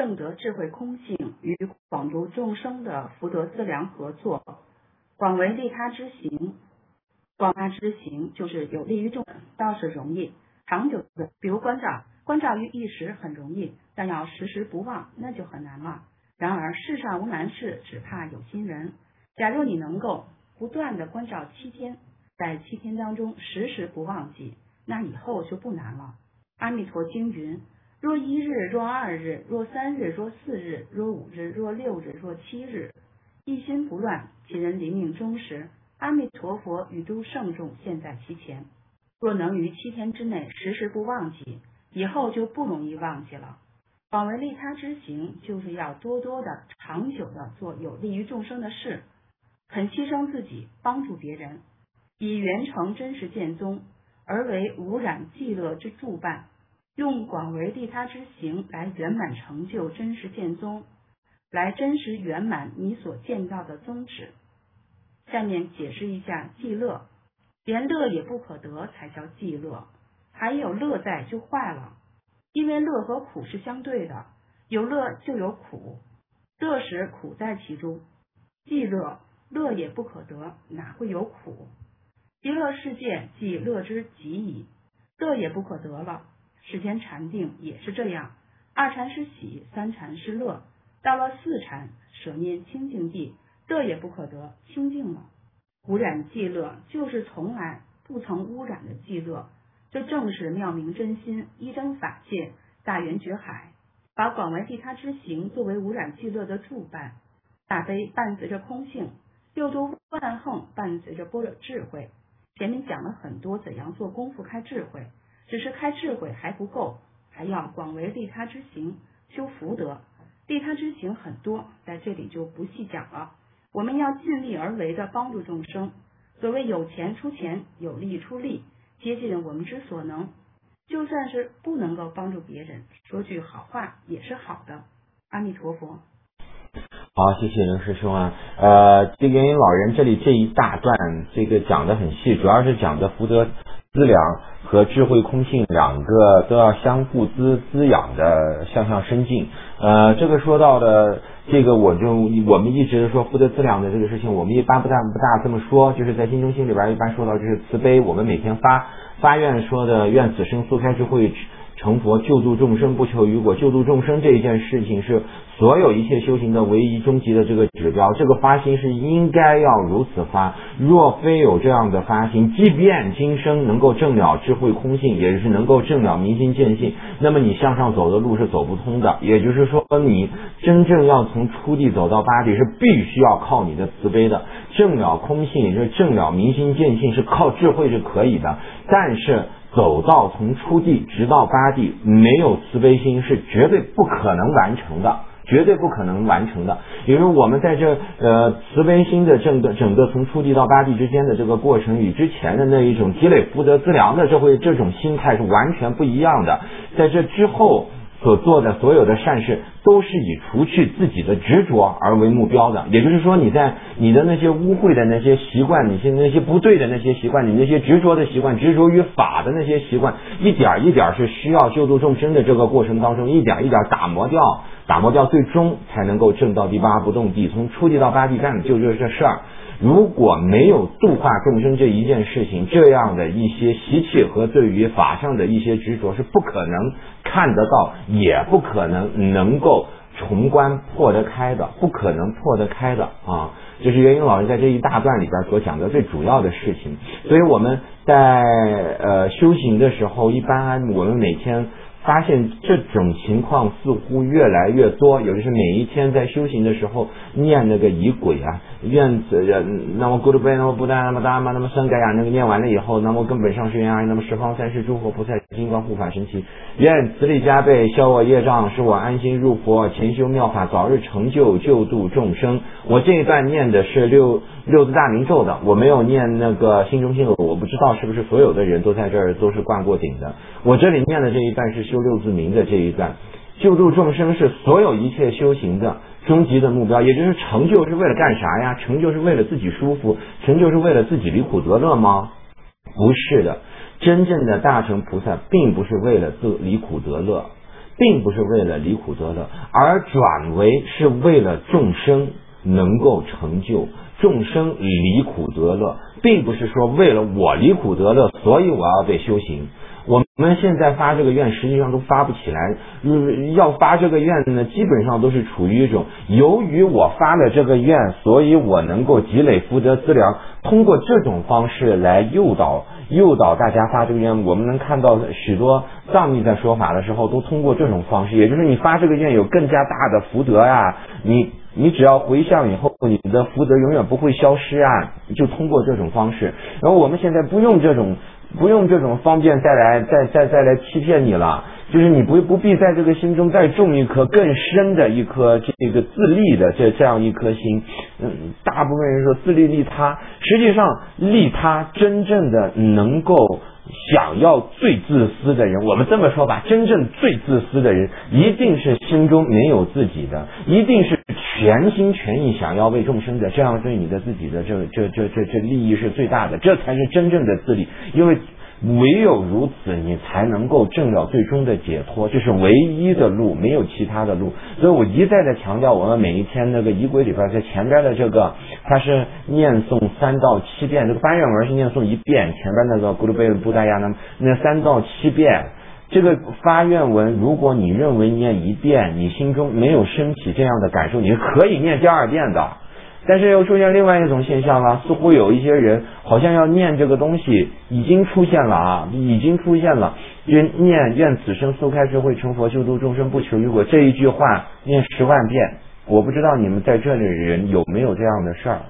正德智慧空性与广度众生的福德资粮合作，广为利他之行。广大之行就是有利于众生，倒是容易，长久的，比如关照于一时很容易，但要时时不忘，那就很难了。然而世上无难事，只怕有心人。假若你能够不断的关照7天，在7天当中时时不忘记，那以后就不难了。阿弥陀经云：若1日，若2日，若3日，若4日，若5日，若6日，若7日，一心不乱，其人临命终时，阿弥陀佛与诸圣众现在其前。若能于7天之内时时不忘记，以后就不容易忘记了。广为利他之行，就是要多多的长久的做有利于众生的事，肯牺牲自己帮助别人，以圆成真实见宗而为无染寂乐之助伴，用广为利他之行来圆满成就真实见宗，来真实圆满你所见到的宗旨。下面解释一下寂乐，连乐也不可得才叫寂乐，还有乐在就坏了，因为乐和苦是相对的，有乐就有苦，乐时苦在其中，寂乐乐也不可得，哪会有苦？极乐世界即乐之极矣，乐也不可得了。世间禅定也是这样，2禅是喜，3禅是乐，到了4禅舍念清净地，乐也不可得，清净了。无染寂乐就是从来不曾污染的寂乐，这正是妙明真心，一真法界，大圆觉海，把广为利他之行作为无染寂乐的助伴。大悲伴随着空性，6度万行伴随着般若智慧。前面讲了很多怎样做功夫开智慧，只是开智慧还不够，还要广为利他之行，修福德。利他之行很多，在这里就不细讲了。我们要尽力而为的帮助众生，所谓有钱出钱，有力出力，竭尽我们之所能。就算是不能够帮助别人，说句好话也是好的。阿弥陀佛。 好，谢谢刘师兄啊。这个元音老人这里这一大段，这个讲得很细，主要是讲的福德资粮和智慧空性两个都要相互滋养的向上深进。这个说到的这个我们一直说福德资粮的这个事情，我们一般不大这么说，就是在心中心里边一般说到就是慈悲，我们每天发愿说的愿此生速开智慧成佛，救度众生不求于果。救度众生这一件事情是所有一切修行的唯一终极的这个指标，这个发心是应该要如此发。若非有这样的发心，即便今生能够证了智慧空性，也就是能够证了明心见性，那么你向上走的路是走不通的。也就是说，你真正要从初地走到八地，是必须要靠你的慈悲的。证了空性，也就是证了明心见性，是靠智慧是可以的，但是走到从初地直到八地，没有慈悲心是绝对不可能完成的，绝对不可能完成的。也就是我们在这慈悲心的整个从初地到八地之间的这个过程，与之前的那一种积累福德资粮的这种心态是完全不一样的。在这之后所做的所有的善事，都是以除去自己的执着而为目标的。也就是说，你在你的那些污秽的那些习惯，你那些不对的那些习惯，你那些执着的习惯，执着于法的那些习惯，一点一点是需要救度众生的这个过程当中，一点一点打磨掉，最终才能够证到第八不动地。从初地到八地干的就是这事儿。如果没有度化众生这一件事情，这样的一些习气和对于法上的一些执着是不可能看得到，也不可能够重关破得开的，不可能破得开的啊！这是元英老师在这一大段里边所讲的最主要的事情。所以我们在修行的时候，一般我们每天发现这种情况似乎越来越多，有的是每一天在修行的时候念那个仪轨啊，愿那么咕噜贝那么不达那么达嘛那么三盖呀，那个念完了以后，那么根本上是愿那么十方三世诸佛菩萨金光护法神奇，愿慈力加倍，消我业障，使我安心入佛，前修妙法，早日成就，救度众生。我这一段念的是六字大明咒的，我没有念那个心中心，我不知道是不是所有的人都在这儿都是灌过顶的。我这里念的这一段是修六字明的这一段，救度众生是所有一切修行的终极的目标。也就是成就是为了干啥呀？成就是为了自己舒服，成就是为了自己离苦得乐吗？不是的，真正的大乘菩萨并不是为了离苦得乐， 并不是为了离苦得乐，而转为是为了众生能够成就，众生离苦得乐，并不是说为了我离苦得乐，所以我要被修行。我们现在发这个愿实际上都发不起来，要发这个愿呢，基本上都是处于一种由于我发了这个愿，所以我能够积累福德资粮，通过这种方式来诱导大家发这个愿。我们能看到许多藏密在说法的时候都通过这种方式，也就是你发这个愿有更加大的福德啊，你只要回向以后，你的福德永远不会消失啊，就通过这种方式。然后我们现在不用这种方便再来欺骗你了，就是你不必在这个心中再种一颗更深的一颗这个自利的这样一颗心。大部分人说自利利他，实际上利他真正的能够想要最自私的人，我们这么说吧，真正最自私的人一定是心中没有自己的，一定是全心全意想要为众生的，这样对你的自己的这利益是最大的，这才是真正的自利。因为唯有如此，你才能够证了最终的解脱，这是唯一的路，没有其他的路。所以我一再的强调，我们每一天那个仪轨里边，在前边的这个，它是念诵3到7遍，这个翻愿文是念诵1遍，前边那个咕噜贝布达亚那3到7遍。这个发愿文，如果你认为念1遍，你心中没有升起这样的感受，你是可以念第2遍的。但是又出现另外一种现象了，似乎有一些人好像要念这个东西已经出现了，就念愿此生速开智慧成佛，救度众生不求于果，这一句话念10万遍。我不知道你们在这里人有没有这样的事儿，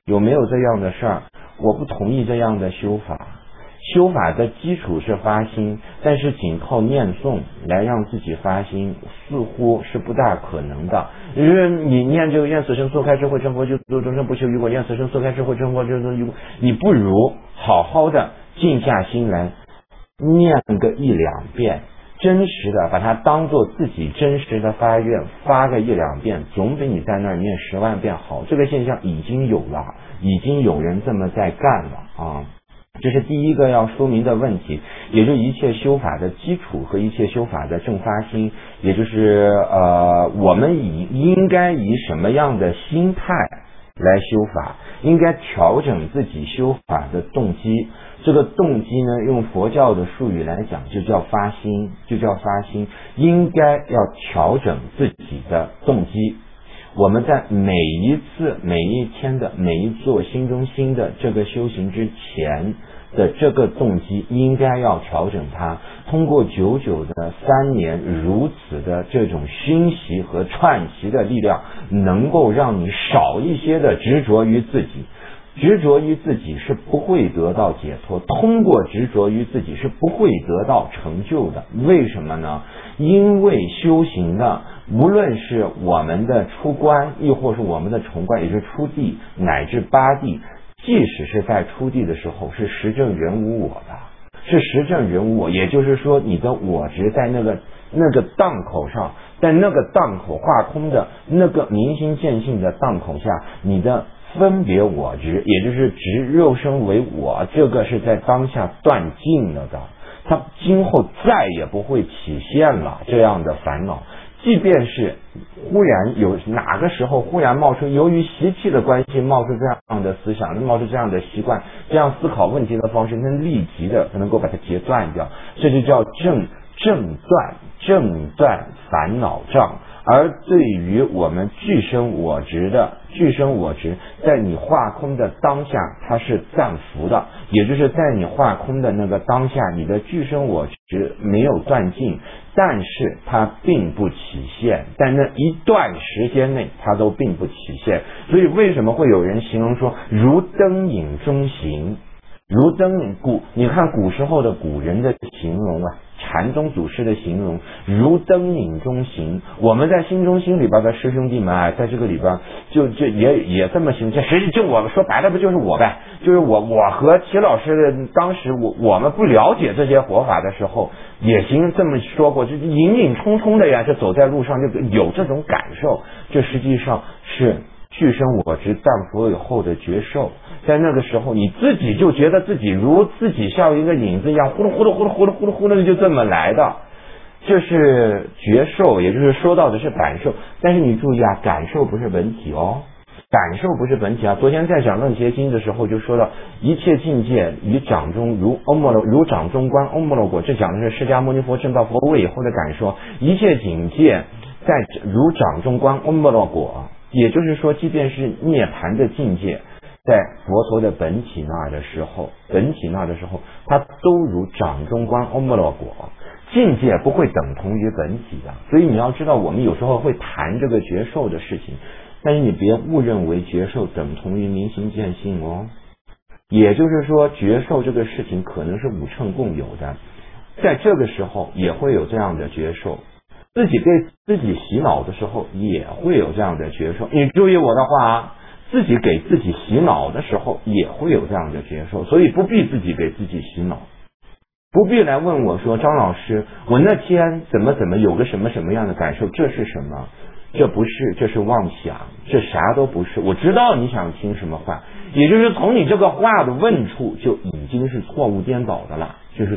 我不同意这样的修法。修法的基础是发心，但是仅靠念诵来让自己发心似乎是不大可能的。就是你念这个愿此生速开智慧成佛，救度众生不求于果，愿此生速开智慧成佛，救度于果，你不如好好的静下心来念个1-2遍，真实的把它当做自己真实的发愿，发个1-2遍，总比你在那儿念10万遍好。这个现象已经有了，已经有人这么在干了啊。这是第一个要说明的问题，也就是一切修法的基础和一切修法的正发心，也就是我们应该以什么样的心态来修法，应该调整自己修法的动机。这个动机呢，用佛教的术语来讲就叫发心，应该要调整自己的动机。我们在每一次每一天的每一座心中心的这个修行之前的这个动机应该要调整它，通过久久的3年如此的这种熏习和串习的力量，能够让你少一些的执着于自己。执着于自己是不会得到解脱，通过执着于自己是不会得到成就的。为什么呢？因为修行的无论是我们的出关，亦或是我们的重关，也就是初地乃至8地，即使是在初地的时候是实证人无我的，也就是说你的我执在那个档口上，在那个档口化空的那个明心见性的档口下，你的分别我执，也就是执肉身为我，这个是在当下断尽了的，它今后再也不会体现了这样的烦恼。即便是忽然有哪个时候忽然冒出，由于习气的关系冒出这样的思想，冒出这样的习惯，这样思考问题的方式，能立即的能够把它截断掉，这就叫正断烦恼障。而对于我们具身我执，在你化空的当下它是暂伏的，也就是在你化空的那个当下，你的具身我执没有断尽，但是它并不起现，在那一段时间内它都并不起现。所以为什么会有人形容说如灯影中行，你看古时候的古人的形容啊，禅宗祖师的形容如灯影中行，我们在心中心里边的师兄弟们啊，在这个里边就也这么形容。这实际就我们说白了不就是我呗，就是我和齐老师的当时我们不了解这些佛法的时候也行这么说过，就隐隐冲冲的呀，就走在路上就有这种感受，这实际上是具身我执淡伏以后的觉受。在那个时候你自己就觉得自己如自己像一个影子一样呼噜呼噜呼噜呼噜呼噜呼噜的就这么来的。 这是觉受，也就是说到的是感受。但是你注意啊，感受不是本体哦，感受不是本体啊。昨天在讲楞伽经的时候就说到，一切境界于掌中如掌中观欧摩罗果，这讲的是释迦牟尼佛证到佛位以后的感受。一切境界在如掌中观欧摩罗果，也就是说，即便是涅槃的境界，在佛陀的本体那的时候，它都如掌中观欧摩罗果。境界不会等同于本体的，所以你要知道，我们有时候会谈这个觉受的事情，但是你别误认为觉受等同于明心见性哦。也就是说，觉受这个事情可能是五乘共有的，在这个时候也会有这样的觉受，自己给自己洗脑的时候也会有这样的觉受。你注意我的话啊，自己给自己洗脑的时候也会有这样的觉受，所以不必自己给自己洗脑。不必来问我说，张老师，我那天怎么有个什么样的感受，这是什么？这不是，这是妄想，这啥都不是。我知道你想听什么话，也就是从你这个话的问处就已经是错误颠倒的了，所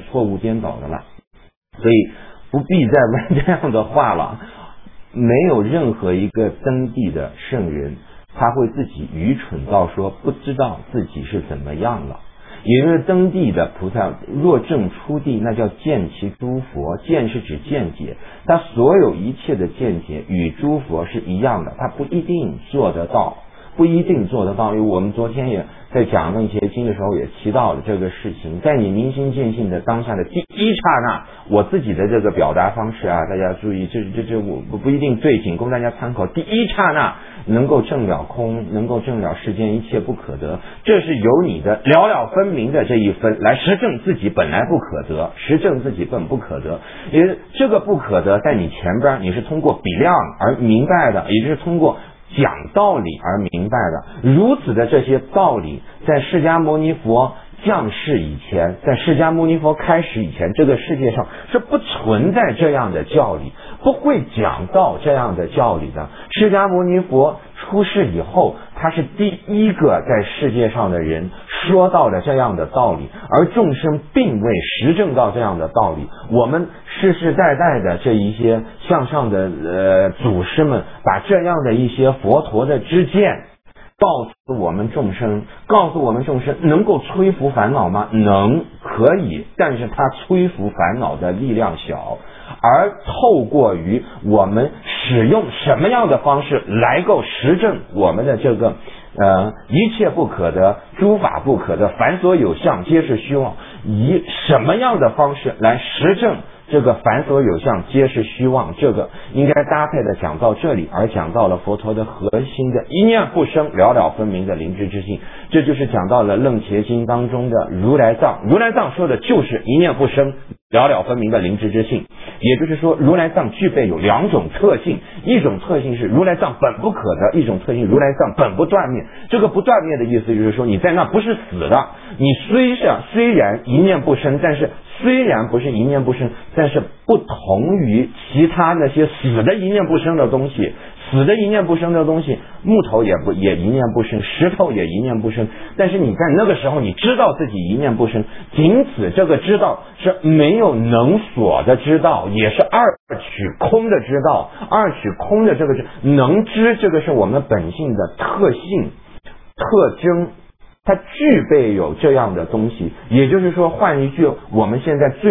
以不必再问这样的话了。没有任何一个登地的圣人，他会自己愚蠢到说不知道自己是怎么样了。也就是登地的菩萨若正出地，那叫见其诸佛。见是指见解，他所有一切的见解与诸佛是一样的，他不一定做得到。因为我们昨天也在讲那些经的时候也提到了这个事情，在你明心见性的当下的第一刹那，我自己的这个表达方式啊，大家注意，这我不一定对，仅供大家参考。第一刹那能够证了空，能够证了世间一切不可得，这是由你的了了分明的这一分来实证自己本来不可得，实证自己本不可得。也这个不可得在你前边你是通过比量而明白的，也就是通过讲道理而明白的。如此的这些道理，在释迦牟尼佛降世以前，在释迦牟尼佛开始以前，这个世界上是不存在这样的教理，不会讲到这样的教理的。释迦牟尼佛出世以后，他是第一个在世界上的人说到了这样的道理，而众生并未实证到这样的道理。我们世世代代的这一些向上的祖师们，把这样的一些佛陀的知见告诉我们众生，能够摧伏烦恼吗？能，可以，但是它摧伏烦恼的力量小。而透过于我们使用什么样的方式来够实证我们的这个一切不可得，诸法不可得，凡所有相皆是虚妄，以什么样的方式来实证这个凡所有相皆是虚妄，这个应该搭配的讲到这里，而讲到了佛陀的核心的一念不生了了分明的灵知之性。这就是讲到了楞伽经当中的如来藏。如来藏说的就是一念不生了了分明的灵知之性，也就是说如来藏具备有两种特性，一种特性是如来藏本不可得，一种特性如来藏本不断灭。这个不断灭的意思就是说，你在那不是死的，你虽然一念不生，但是虽然不是一念不生，但是不同于其他那些死的一念不生的东西。死的一念不生的东西，木头也一念不生，石头也一念不生，但是你在那个时候你知道自己一念不生，仅此这个知道是没有能所的知道，也是二取空的知道。二取空的这个能知，这个是我们本性的特性特征，它具备有这样的东西。也就是说，换一句我们现在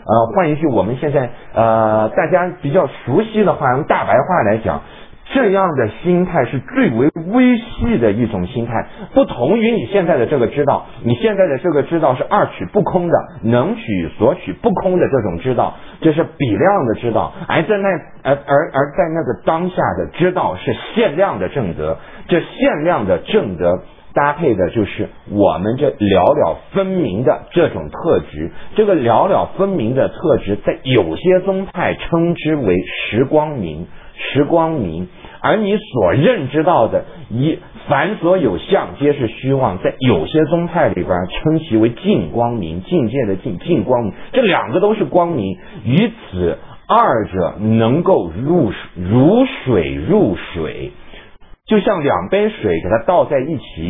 大家比较熟悉的话，用大白话来讲，这样的心态是最为微细的一种心态，不同于你现在的这个知道。你现在的这个知道是二取不空的，能取所取不空的这种知道，这是比量的知道。而在那个当下的知道是限量的正德，这限量的正德搭配的就是我们这了了分明的这种特质。这个了了分明的特质，在有些宗派称之为实光明，而你所认知到的凡所有相皆是虚妄，在有些宗派里边称其为净光明，境界的净光明，这两个都是光明，于此二者能够如水入水，就像两杯水给它倒在一起一样，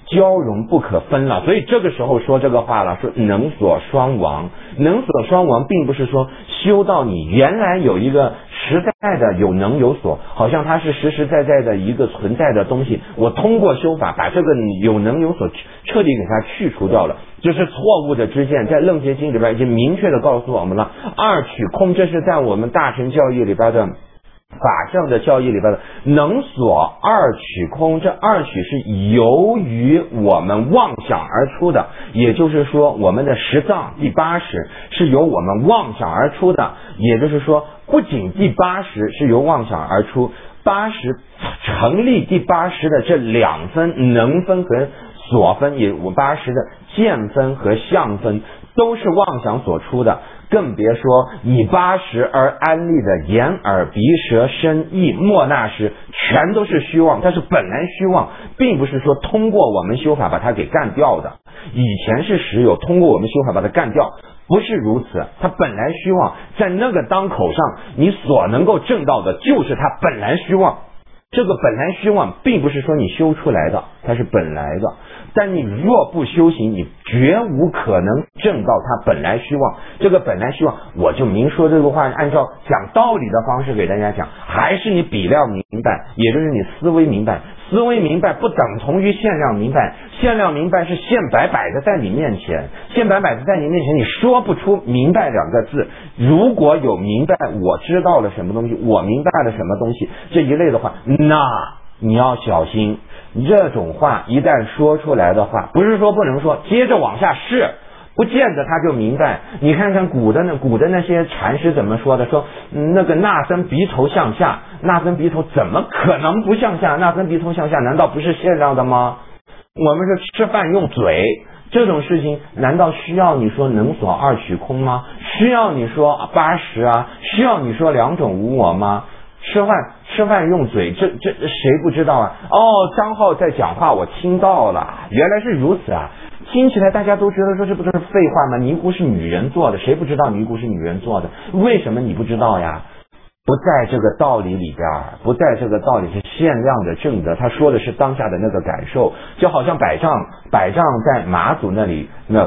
交融不可分了。所以这个时候说这个话了，说能所双亡。能所双亡并不是说修到你原来有一个实在的有能有所，好像它是实实在在的一个存在的东西，我通过修法把这个有能有所彻底给它去除掉了，这是错误的知见。在楞伽经里边已经明确的告诉我们了，二取空，这是在我们大乘教义里边的法正的教义里边的能所二取空。这二取是由于我们妄想而出的，也就是说我们的十藏第80是由我们妄想而出的，也就是说不仅第80是由妄想而出，80成立第80的这两分能分和所分，也我80的见分和相分都是妄想所出的，更别说以80而安立的眼耳鼻舌身意莫那识，全都是虚妄，它是本来虚妄，并不是说通过我们修法把它给干掉的。以前是实有，通过我们修法把它干掉，不是如此，它本来虚妄，在那个当口上你所能够证到的就是它本来虚妄。这个本来虚妄并不是说你修出来的，它是本来的，但你若不修行，你绝无可能证到它本来虚妄。这个本来虚妄，我就明说这个话，按照讲道理的方式给大家讲，还是你比量明白，也就是你思维明白。思维明白不等同于限量明白，限量明白是现摆摆的在你面前，现摆摆的在你面前，你说不出明白两个字。如果有明白，我知道了什么东西，我明白了什么东西这一类的话，那你要小心。这种话一旦说出来的话，不是说不能说，接着往下试，不见得他就明白。你看看古的那些禅师怎么说的，说那个那僧鼻头向下，那僧鼻头怎么可能不向下？那僧鼻头向下难道不是限量的吗？我们是吃饭用嘴，这种事情难道需要你说能所二取空吗？需要你说80啊？需要你说两种无我吗？吃饭用嘴，这谁不知道啊？张浩在讲话，我听到了，原来是如此啊！听起来大家都觉得说这不都是废话吗？尼姑是女人做的，谁不知道尼姑是女人做的？为什么你不知道呀？不在这个道理里边，不在这个道理是限量的正德，他说的是当下的那个感受，就好像百丈在马祖那里，那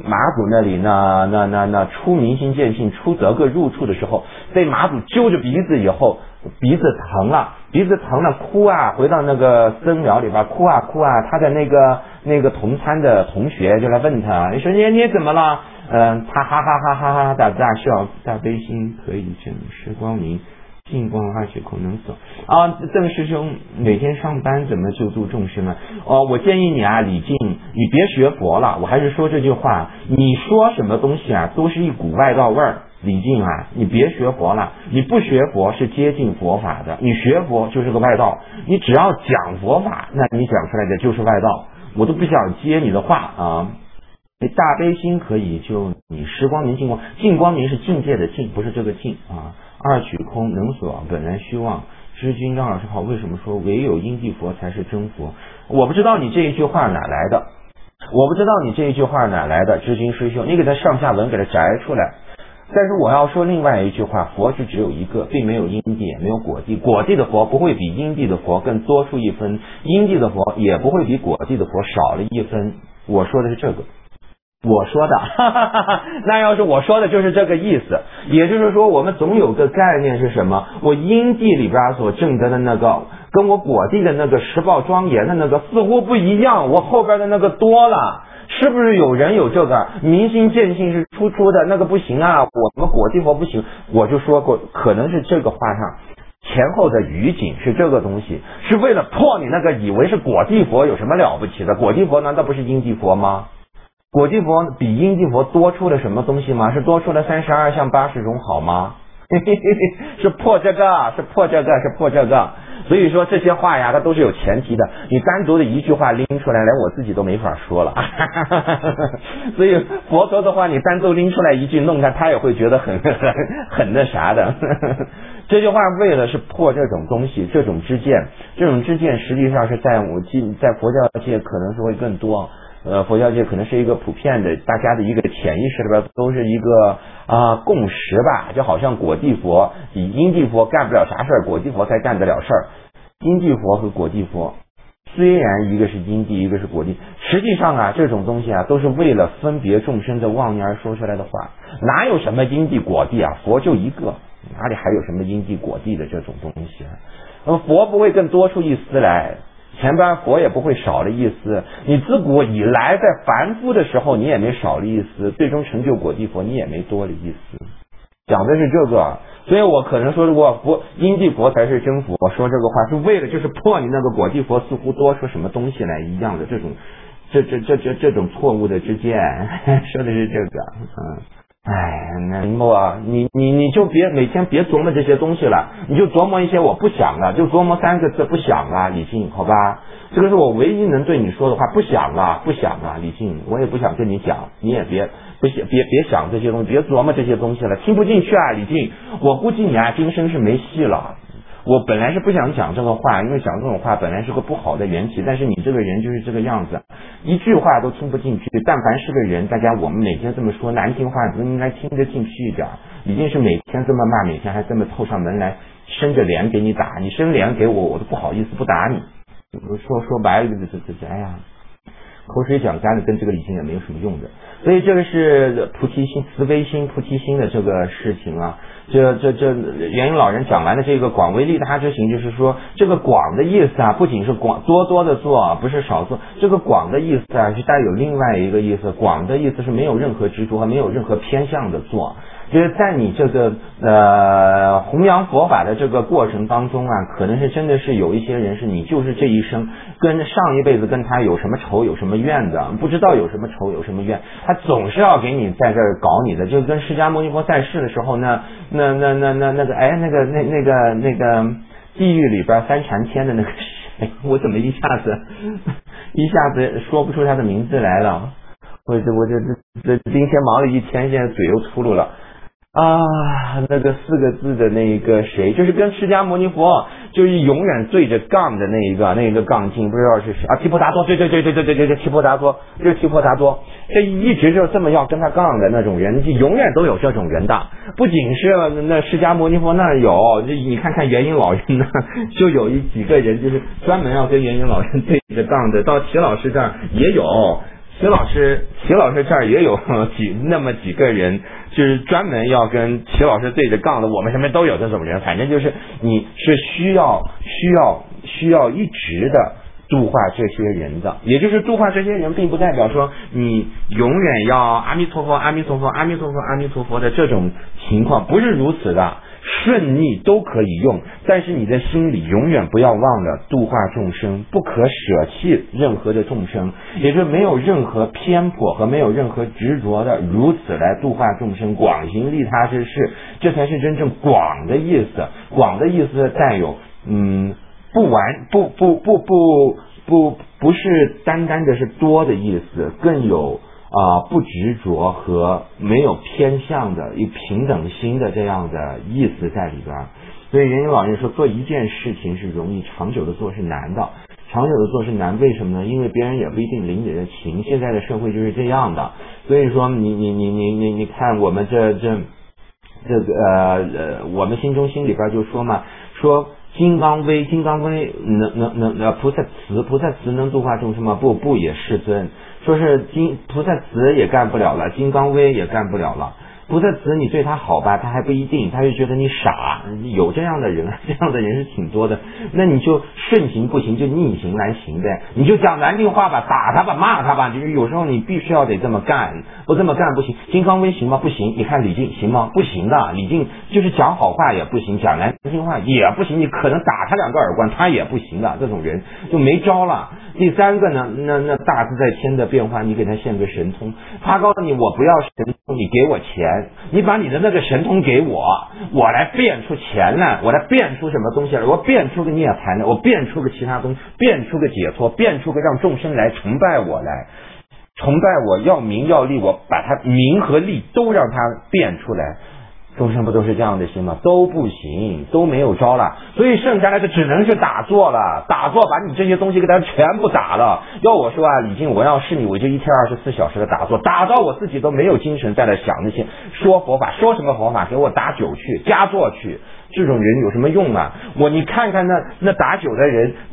出明心见性出得个入处的时候，被马祖揪着鼻子以后，鼻子疼了哭啊，回到那个僧寮里边哭啊，他的那个同参的同学就来问他，你说你怎么了？他哈哈大笑，大悲心可以证实光明，净光二取空能所啊。邓师兄每天上班怎么救助众生啊？我建议你啊，李靖，你别学佛了。我还是说这句话，你说什么东西啊，都是一股外道味儿。李靖啊，你别学佛了，你不学佛是接近佛法的，你学佛就是个外道。你只要讲佛法，那你讲出来的就是外道。我都不想接你的话啊。你大悲心可以救你识光明净光，净光明是境界的净，不是这个净啊。二取空能所本来虚妄。知君张老师好，为什么说唯有因地佛才是真佛？我不知道你这一句话哪来的，知君师兄，你给他上下文给他摘出来。但是我要说另外一句话，佛是只有一个，并没有因地也没有果地，果地的佛不会比因地的佛更多出一分，因地的佛也不会比果地的佛少了一分。我说的是这个，那要是我说的就是这个意思。也就是说我们总有个概念是什么，我因地里边所证得的那个跟我果地的那个实报庄严的那个似乎不一样，我后边的那个多了。是不是有人有这个明心见性是出的那个不行啊，我们果地佛不行？我就说过，可能是这个话上前后的语境是这个东西，是为了破你那个以为是果地佛有什么了不起的？果地佛难道不是因地佛吗？果地佛比因地佛多出了什么东西吗？是多出了32相80种好吗？是破这个。所以说这些话呀，它都是有前提的，你单独的一句话拎出来，连我自己都没法说了。所以佛陀的话你单独拎出来一句弄他也会觉得很那啥的。这句话为了是破这种东西，这种知见实际上是在佛教界可能是会更多。佛教界可能是一个普遍的，大家的一个潜意识里边都是一个共识吧，就好像果地佛比因地佛干不了啥事儿，果地佛才干得了事儿。因地佛和果地佛虽然一个是因地，一个是果地，实际上啊，这种东西啊，都是为了分别众生的妄念而说出来的话，哪有什么因地果地啊？佛就一个，哪里还有什么因地果地的这种东西啊？佛不会更多出一丝来，前边佛也不会少了一丝，你自古以来在凡夫的时候你也没少了一丝，最终成就果地佛你也没多了一丝，讲的是这个。所以我可能说过佛因地佛才是真佛，我说这个话是为了就是破你那个果地佛似乎多出什么东西来一样的这种这种错误的之见，说的是这个。那你就每天别琢磨这些东西了，你就琢磨一些我不想了，就琢磨3个字不想了，李静，好吧？这个是我唯一能对你说的话，不想了，李静，我也不想跟你讲，你也别想这些东西，别琢磨这些东西了，听不进去啊，李静，我估计你啊今生是没戏了。我本来是不想讲这个话，因为讲这种话本来是个不好的缘起，但是你这个人就是这个样子，一句话都听不进去。但凡是个人，大家我们每天这么说难听话，都应该听得进去一点。已经是每天这么骂，每天还这么凑上门来伸着脸给你打，你伸脸给我，我都不好意思不打你。说白了这哎呀，口水讲干了，跟这个已经也没有什么用的。所以这个是菩提心、慈悲心、菩提心的这个事情啊。这元婴老人讲完的这个广为利他之行，就是说这个广的意思啊，不仅是广多的做，不是少做。这个广的意思啊，是带有另外一个意思。广的意思是没有任何执着和没有任何偏向的做。就是在你这个弘扬佛法的这个过程当中啊，可能是真的是有一些人是你就是这一生跟上一辈子跟他有什么仇有什么怨的，不知道有什么仇有什么怨，他总是要给你在这儿搞你的，就跟释迦牟尼佛在世的时候那个地狱里边3禅天的那个谁，我怎么一下子说不出他的名字来了，我这今天忙了一天，现在嘴又秃噜了。那个4个字的那个谁，就是跟释迦牟尼佛就是永远对着杠的那个杠精，不知道是谁啊？提婆达多，对，提婆达多，就是提婆达多，这一直就这么要跟他杠的那种人，就永远都有这种人的。不仅是那释迦牟尼佛那儿有，你看看元婴老人呢，就有几个人就是专门要跟元婴老人对着杠的，到齐老师这儿也有。齐老师这儿也有那么几个人，就是专门要跟齐老师对着杠的。我们身边都有这种人，反正就是你是需要一直的度化这些人的，也就是度化这些人，并不代表说你永远要阿弥陀佛阿弥陀佛阿弥陀佛阿弥陀佛的这种情况，不是如此的。顺逆都可以用，但是你的心里永远不要忘了度化众生，不可舍弃任何的众生，也就是没有任何偏颇和没有任何执着的，如此来度化众生，广行利他之事，这才是真正广的意思。广的意思带有不是单单的是多的意思，更有不执着和没有偏向的一平等心的这样的意思在里边。所以元婴老人说，做一件事情是容易，长久的做是难的。长久的做是难，为什么呢？因为别人也不一定领你的情，现在的社会就是这样的。所以说你看我们我们心中心里边就说嘛，说金刚威能菩萨慈能度化众生吗？不也世尊，说是菩萨慈也干不了了，金刚威也干不了了。菩萨慈你对他好吧，他还不一定，他就觉得你傻，有这样的人，这样的人是挺多的。那你就顺行不行，就逆行来行呗，你就讲难听话吧，打他吧，骂他吧，就是有时候你必须要得这么干，不这么干不行。金刚威行吗？不行。你看李靖行吗？不行的。李靖就是讲好话也不行，讲难听话也不行，你可能打他2个耳光他也不行的，这种人就没招了。第3个呢，那大自在天的变化，你给他献个神通，他告诉你我不要神通，你给我钱，你把你的那个神通给我来变出钱来，我来变出什么东西来，我变出个涅槃来，我变出个其他东西，变出个解脱，变出个让众生来崇拜我来，崇拜我要名要利，我把他名和利都让他变出来。众生不都是这样的心吗？都不行，都没有招了，所以剩下来的只能是打坐了。打坐把你这些东西给他全部打了。要我说啊，李靖，我要是你，我就1天24小时的打坐，打到我自己都没有精神再来想那些说佛法，说什么佛法，给我打酒去，加坐去。这种人有什么用啊？你看看那打酒的人，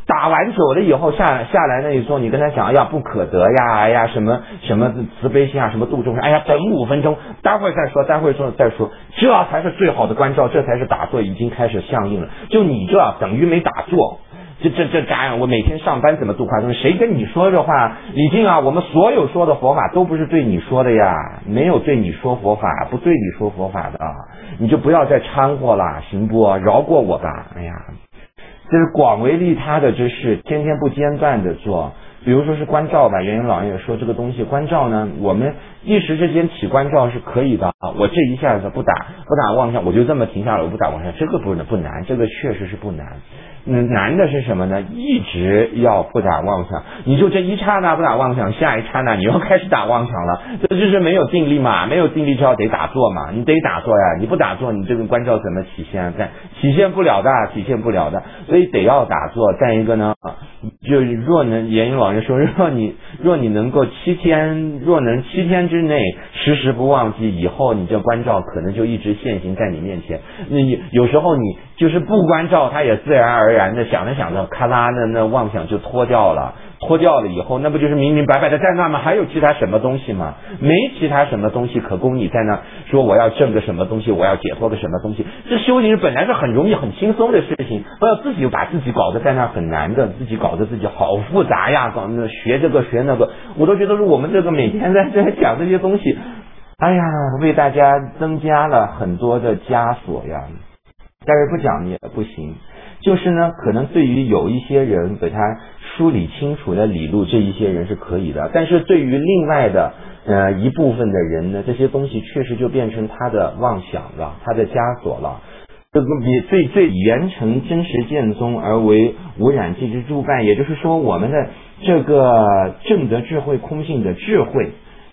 打完久了以后下来那一坐，你跟他讲，哎呀不可得呀，哎呀什么什么慈悲心啊，什么度众生，哎呀等5分钟，待会儿再说，这才是最好的关照，这才是打坐已经开始相应了。就你这等于没打坐。这答案，我每天上班怎么度化众生？谁跟你说这话？李靖啊，我们所有说的佛法都不是对你说的呀，没有对你说佛法，不对你说佛法的，你就不要再掺和了，行不？饶过我吧！哎呀，这是广为利他的之事，天天不间断的做。比如说是关照吧，圆圆老人也说这个东西关照呢，我们一时之间起关照是可以的。我这一下子不打妄想，我就这么停下来，我不打妄想，这个不难，这个确实是不难。难的是什么呢？一直要不打妄想，你就这一刹那不打妄想，下一刹那你又开始打妄想了，这就是没有定力嘛，没有定力就要得打坐嘛，你得打坐呀，你不打坐，你这个关照怎么体现？体现不了的，所以得要打坐。再一个呢，就若能，严云老人说，若你能够7天之内时不忘记，以后你这关照可能就一直现行在你面前。你有时候你就是不关照，它也自然而然的想着，咔啦那妄想就脱掉了以后，那不就是明明白白的在那吗？还有其他什么东西吗？没其他什么东西可供你在那说我要证个什么东西，我要解脱个什么东西。这修行本来是很容易很轻松的事情，不要自己把自己搞得在那很难的，自己搞得自己好复杂呀，搞那学这个学那个，我都觉得是我们这个每天在讲这些东西，哎呀，为大家增加了很多的枷锁呀。但是不讲也不行，就是呢，可能对于有一些人给他梳理清楚的理路，这一些人是可以的，但是对于另外的一部分的人呢，这些东西确实就变成他的妄想了，他的枷锁了。这个比最严惩真实见宗而为无染即之诸败，也就是说我们的这个正德智慧空性的智慧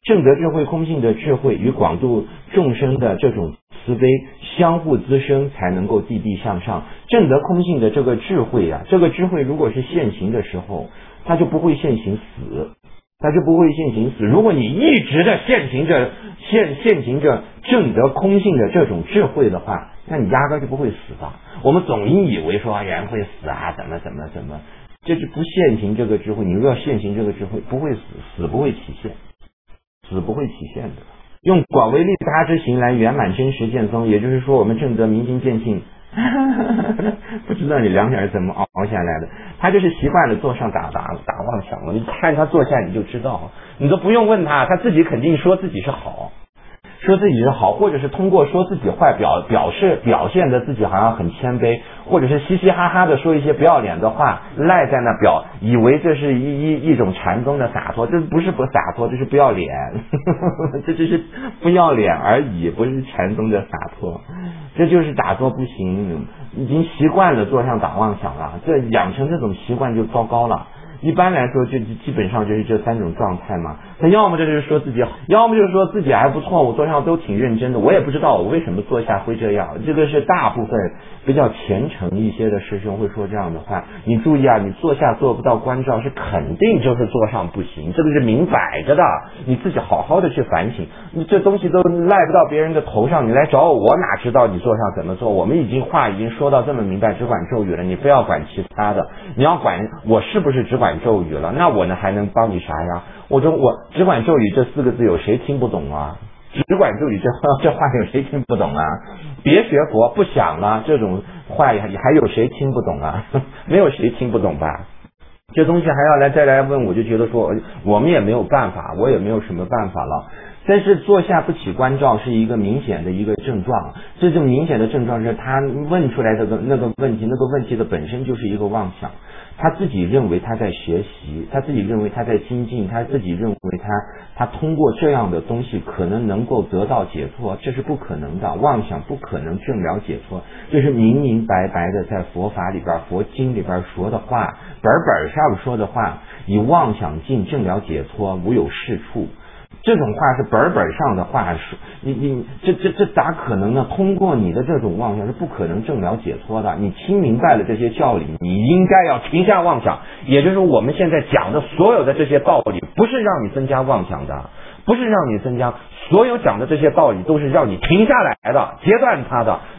与广度众生的这种慈悲相互滋生，才能够地地向上。正德空性的这个智慧啊，这个智慧如果是现行的时候，它就不会现行死。如果你一直的现行着正德空性的这种智慧的话，那你压根就不会死的。我们总以为说人会死啊，怎么，这是不现行这个智慧。你若要现行这个智慧，不会死不会体现的。用广为利他之行来圆满真实见宗，也就是说我们正得明心见性。不知道你两点怎么熬下来的，他就是习惯了坐上打妄想了。你看他坐下你就知道，你都不用问他自己肯定说自己是好，或者是通过说自己坏表现的自己好像很谦卑，或者是嘻嘻哈哈的说一些不要脸的话，赖在那以为这是一种禅宗的洒脱，这不是不洒脱，这是不要脸这只是不要脸而已，不是禅宗的洒脱。这就是打坐不行，已经习惯了坐上打妄想了，这养成这种习惯就糟糕了。一般来说就基本上就是这3种状态嘛。他要么就是说自己好，要么就是说自己还不错，我坐下都挺认真的，我也不知道我为什么坐下会这样。这个是大部分比较虔诚一些的师兄会说这样的话。你注意啊，你坐下做不到关照，是肯定就是坐上不行，这个是明摆着的，你自己好好的去反省。你这东西都赖不到别人的头上，你来找我哪知道你坐上怎么做？我们已经说到这么明白，只管咒语了，你非要管其他的，你要管我是不是只管咒语了，那我呢还能帮你啥呀？我只管咒语这4个字有谁听不懂啊？只管咒语这话有谁听不懂啊？别学佛不想了，这种话还有谁听不懂啊？没有谁听不懂吧？这东西还要再来问，我就觉得说我们也没有办法，我也没有什么办法了。但是坐下不起关照是一个明显的一个症状，这种明显的症状是他问出来的那个问题的本身就是一个妄想。他自己认为他在学习，他自己认为他在精进，他自己认为他通过这样的东西可能能够得到解脱，这是不可能的。妄想不可能证了解脱，这是明明白白的在佛法里边佛经里边说的话，本上说的话，以妄想尽证了解脱，无有是处。这种话是本上的话，这咋可能呢？通过你的这种妄想是不可能证了解脱的。你听明白了这些教理，你应该要停下妄想。也就是我们现在讲的所有的这些道理，不是让你增加妄想的，不是让你增加，所有讲的这些道理都是让你停下来的，截断它的。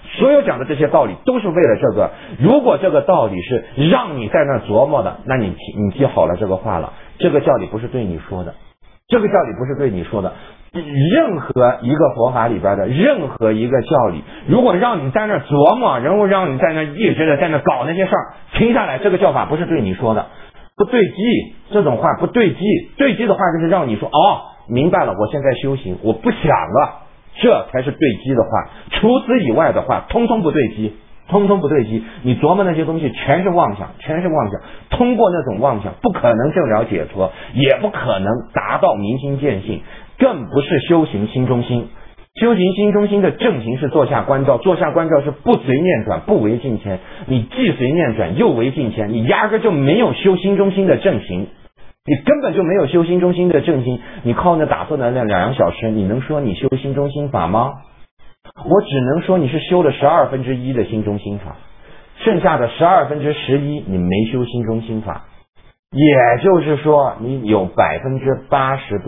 所有讲的这些道理都是为了这个。如果这个道理是让你在那琢磨的，那你记好了这个话了，这个教理不是对你说的，这个教理不是对你说的。任何一个佛法里边的任何一个教理，如果让你在那琢磨，然后让你在那一直的在那搞那些事儿，停下来，这个教法不是对你说的，不对机，这种话不对机。对机的话就是让你说明白了，我现在修行，我不想了，这才是对机的话。除此以外的话，通通不对机，通通不对机。你琢磨那些东西全是妄想，全是妄想。通过那种妄想，不可能证了解脱，也不可能达到明心见性，更不是修行心中心。修行心中心的正行是坐下观照，坐下观照是不随念转，不为境迁。你既随念转又为境迁，你压根就没有修心中心的正行，你根本就没有修心中心的正行。你靠那打坐的那2小时，你能说你修心中心法吗？我只能说你是修了1/12的心中心法，剩下的11/12你没修心中心法。也就是说你有80%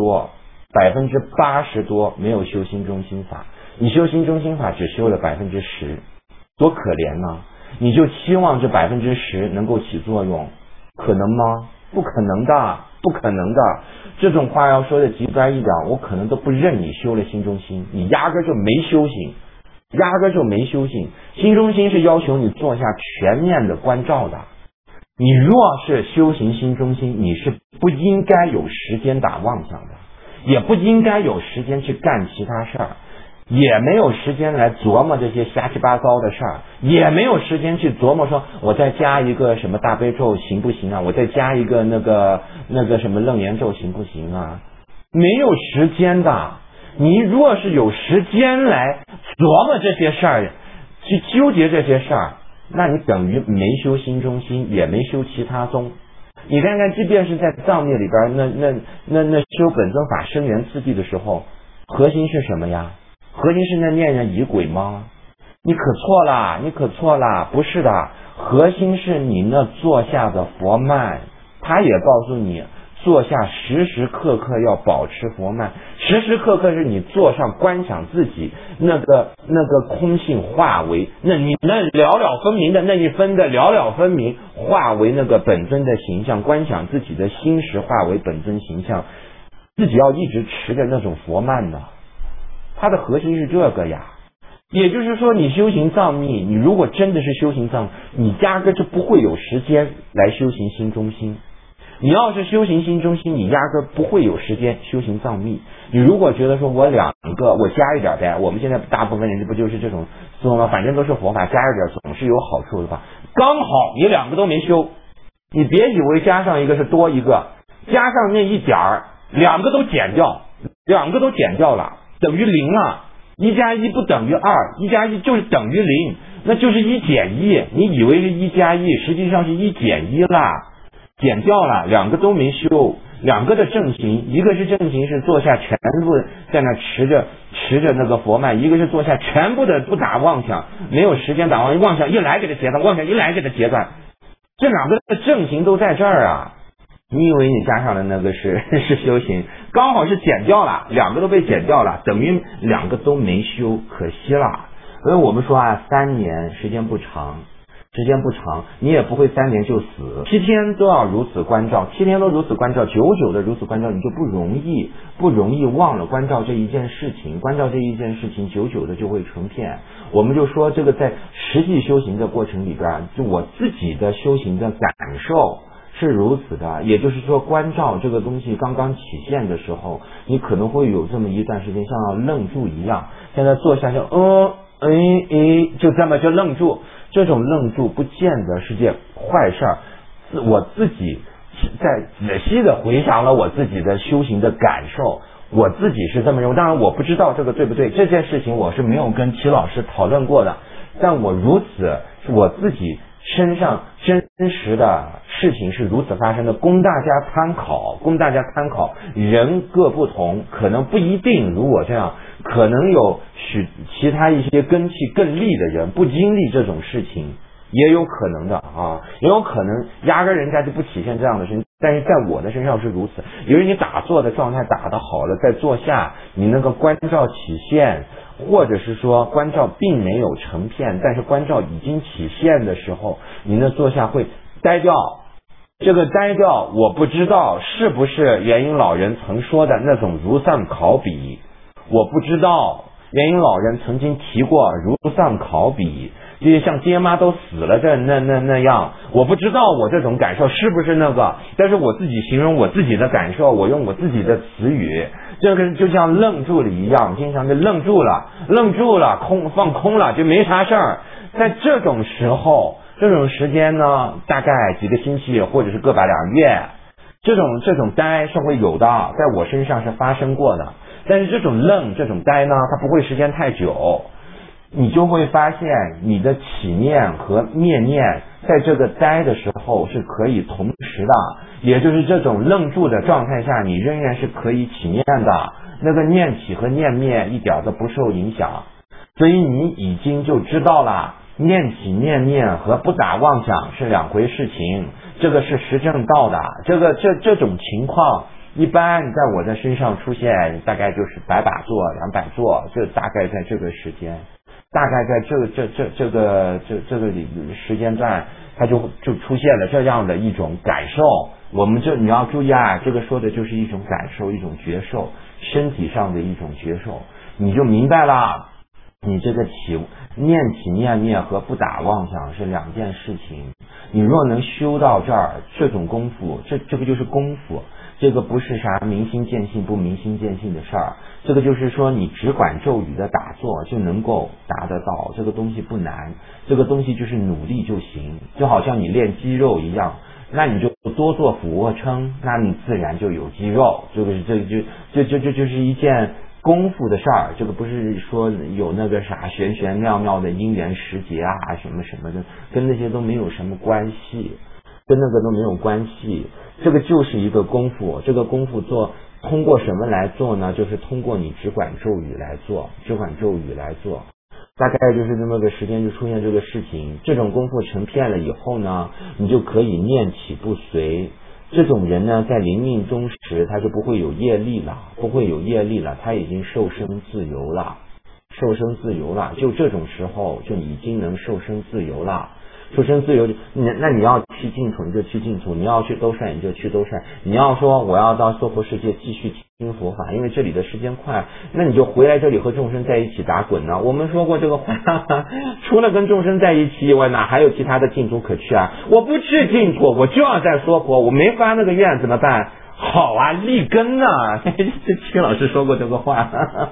多没有修心中心法，你修心中心法只修了10%，多可怜呢！你就期望这10%能够起作用，可能吗？不可能的，不可能的。这种话要说的极端一点，我可能都不认你修了心中心，你压根就没修行，压根就没修行。心中心是要求你做下全面的关照的。你若是修行心中心，你是不应该有时间打妄想的，也不应该有时间去干其他事儿，也没有时间来琢磨这些瞎七八糟的事儿，也没有时间去琢磨说我再加一个什么大悲咒行不行啊，我再加一个那个什么楞严咒行不行啊，没有时间的。你若是有时间来琢磨这些事儿，去纠结这些事儿，那你等于没修心中心，也没修其他宗。你看看，即便是在藏密里边，那修本尊法生缘次第的时候，核心是什么呀？核心是那念人仪轨吗？你可错了，你可错了，不是的，核心是你那坐下的佛慢，他也告诉你，坐下时时刻刻要保持佛慢，时时刻刻是你坐上观想自己那个空性化为，那你那了了分明的那一分的了了分明化为那个本尊的形象，观想自己的心识化为本尊形象，自己要一直持着那种佛慢的，它的核心是这个呀。也就是说，你修行藏密，你如果真的是修行藏，你压根就不会有时间来修行心中心。你要是修行心中心，你压根不会有时间修行藏密。你如果觉得说我2个我加一点呗，我们现在大部分人不就是这种思维吗？反正都是佛法，加一点总是有好处的吧。刚好你2个都没修，你别以为加上一个是多一个，加上那一点儿，2个都减掉，2个都减掉了，等于0啊。1加1不等于2，1加1就是等于0，那就是1减1。你以为是1加1，实际上是1减1啦，减掉了，2个都没修。2个的正行，一个是正行是坐下全部在那持着那个佛慢，一个是坐下全部的不打妄想，没有时间打妄想，妄想一来给它截断，妄想一来给它截断，这2个的正行都在这儿啊。你以为你加上的那个是修行，刚好是减掉了，2个都被减掉了，等于2个都没修，可惜了。所以我们说啊，3年时间不长，你也不会3年就死，7天都要如此关照，7天都如此关照，久久的如此关照，你就不容易忘了关照这一件事情，关照这一件事情，久久的就会成片。我们就说这个在实际修行的过程里边，就我自己的修行的感受是如此的，也就是说关照这个东西刚刚起现的时候，你可能会有这么一段时间像要愣住一样，现在坐下就就这么就愣住，这种愣住不见得是件坏事儿。我自己在仔细的回想了我自己的修行的感受，我自己是这么认为，当然我不知道这个对不对，这件事情我是没有跟齐老师讨论过的，但我如此是我自己身上真实的事情是如此发生的，供大家参考。人各不同，可能不一定如我这样，可能有其他一些根气更利的人不经历这种事情，也有可能的啊，也有可能压根人家就不体现这样的事情，但是在我的身上是如此。由于你打坐的状态打得好了，在坐下你那个关照起现， 或者是说关照并没有成片，但是关照已经起现的时候，你的坐下会呆掉。这个呆掉，我不知道是不是元婴老人曾说的那种如丧考妣，我不知道元婴老人曾经提过如丧考妣，就是像爹妈都死了那样，我不知道我这种感受是不是那个，但是我自己形容我自己的感受，我用我自己的词语，这个就像愣住了一样，经常就愣住了，放空了，就没啥事儿。在这种时候，这种时间呢，大概几个星期或者是个把2月，这种呆是会有的，在我身上是发生过的。但是这种愣这种呆呢，它不会时间太久，你就会发现你的起念和灭念在这个呆的时候是可以同时的，也就是这种愣住的状态下，你仍然是可以起念的，那个念起和念灭一点都不受影响。所以你已经就知道了，念起念灭和不打妄想是2回事情，这个是实证到的。这种情况一般在我的身上出现，大概就是100把坐200坐，就大概在这个时间，大概在这个时间段，它就出现了这样的一种感受。你要注意啊，这个说的就是一种感受，一种觉受，身体上的一种觉受，你就明白了。你这个念起念灭和不打妄想是2件事情。你若能修到这儿，这种功夫，这个就是功夫，这个不是啥明心见性不明心见性的事儿。这个就是说你只管咒语的打坐就能够达得到，这个东西不难，这个东西就是努力就行，就好像你练肌肉一样，那你就多做俯卧撑，那你自然就有肌肉。这就是一件功夫的事儿，这个不是说有那个啥玄玄妙妙的因缘时节啊什么什么的，跟那些都没有什么关系，跟那个都没有关系。这个就是一个功夫，这个功夫通过什么来做呢？就是通过你只管咒语来做，大概就是这么个时间就出现这个事情。这种功夫成片了以后呢，你就可以念起不随。这种人呢，在临命终时，他就不会有业力了，他已经受生自由了。就这种时候，就已经能受生自由了。受生自由，那你要去净土你就去净土，你要去兜率你就去兜率。你要说我要到娑婆世界继续听佛法，因为这里的时间快，那你就回来这里和众生在一起打滚呢。我们说过这个话，除了跟众生在一起以外，哪还有其他的净土可去啊？我不去净土，我就要在娑婆，我没发那个愿怎么办？好啊，立根啊！戚老师说过这个话，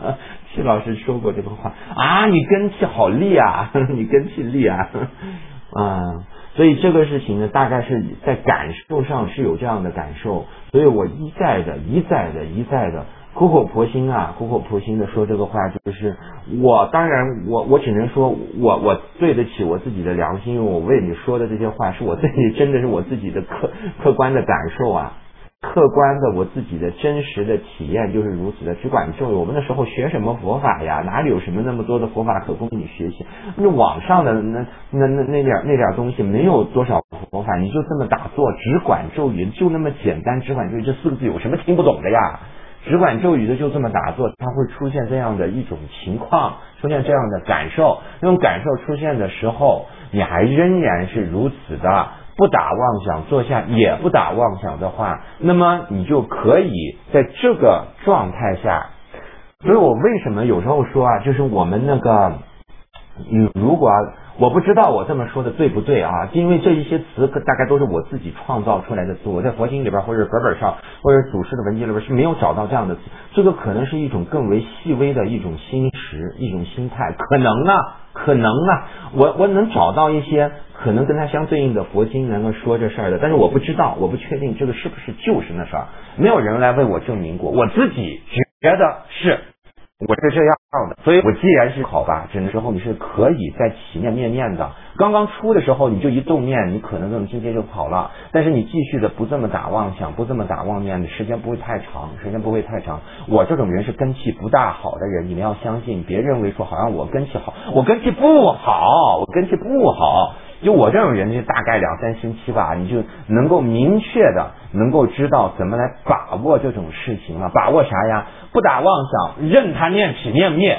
啊，你根气好立啊，你根气立啊。所以这个事情呢，大概是在感受上是有这样的感受，所以我一再的苦口婆心的说这个话，就是当然我只能说我对得起我自己的良心，因为我为你说的这些话是我自己真的是我自己的客观的感受啊。客观的我自己的真实的体验就是如此的。只管咒语，我们那时候学什么佛法呀？哪里有什么那么多的佛法可供你学习？那网上的那点东西没有多少佛法，你就这么打坐，只管咒语，就那么简单。只管咒语这4个字有什么听不懂的呀？只管咒语的就这么打坐，它会出现这样的一种情况，出现这样的感受。那种感受出现的时候，你还仍然是如此的。不打妄想，坐下也不打妄想的话，那么你就可以在这个状态下。所以我为什么有时候说啊，就是我们那个，如果我不知道我这么说的对不对啊，因为这一些词大概都是我自己创造出来的词，我在佛经里边或者课本上或者祖师的文集里边是没有找到这样的词。这个可能是一种更为细微的一种心识，一种心态，可能啊，我能找到一些可能跟它相对应的佛经能够说这事儿的，但是我不知道，我不确定这个是不是就是那事儿，没有人来为我证明过，我自己觉得是我是这样的。所以我既然是好吧，这时候你是可以在起念灭念的。刚刚出的时候你就一动念，你可能这种境界就跑了，但是你继续的不这么打妄想，不这么打妄念的时间不会太长。我这种人是根气不大好的人，你们要相信，别认为说好像我根气好，我根气不好。就我这种人就大概2、3星期吧，你就能够明确的能够知道怎么来把握这种事情了。把握啥呀？不打妄想，任它念起念灭，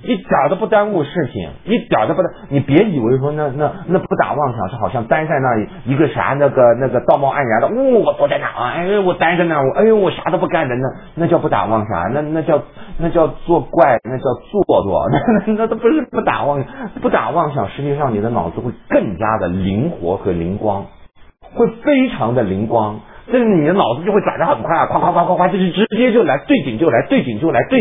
一点都不耽误事情，一点都不耽。你别以为说那不打妄想是好像待在那里一个啥那个道貌岸然的，我坐在那啊，哎我待在那我啥都不干的，那叫不打妄想，那叫作怪，那叫做作，那都不是不打妄想。不打妄想，实际上你的脑子会更加的灵活和灵光，会非常的灵光。这你的脑子就会转得很快，夸，就是直接就来，对紧就来，直接就来，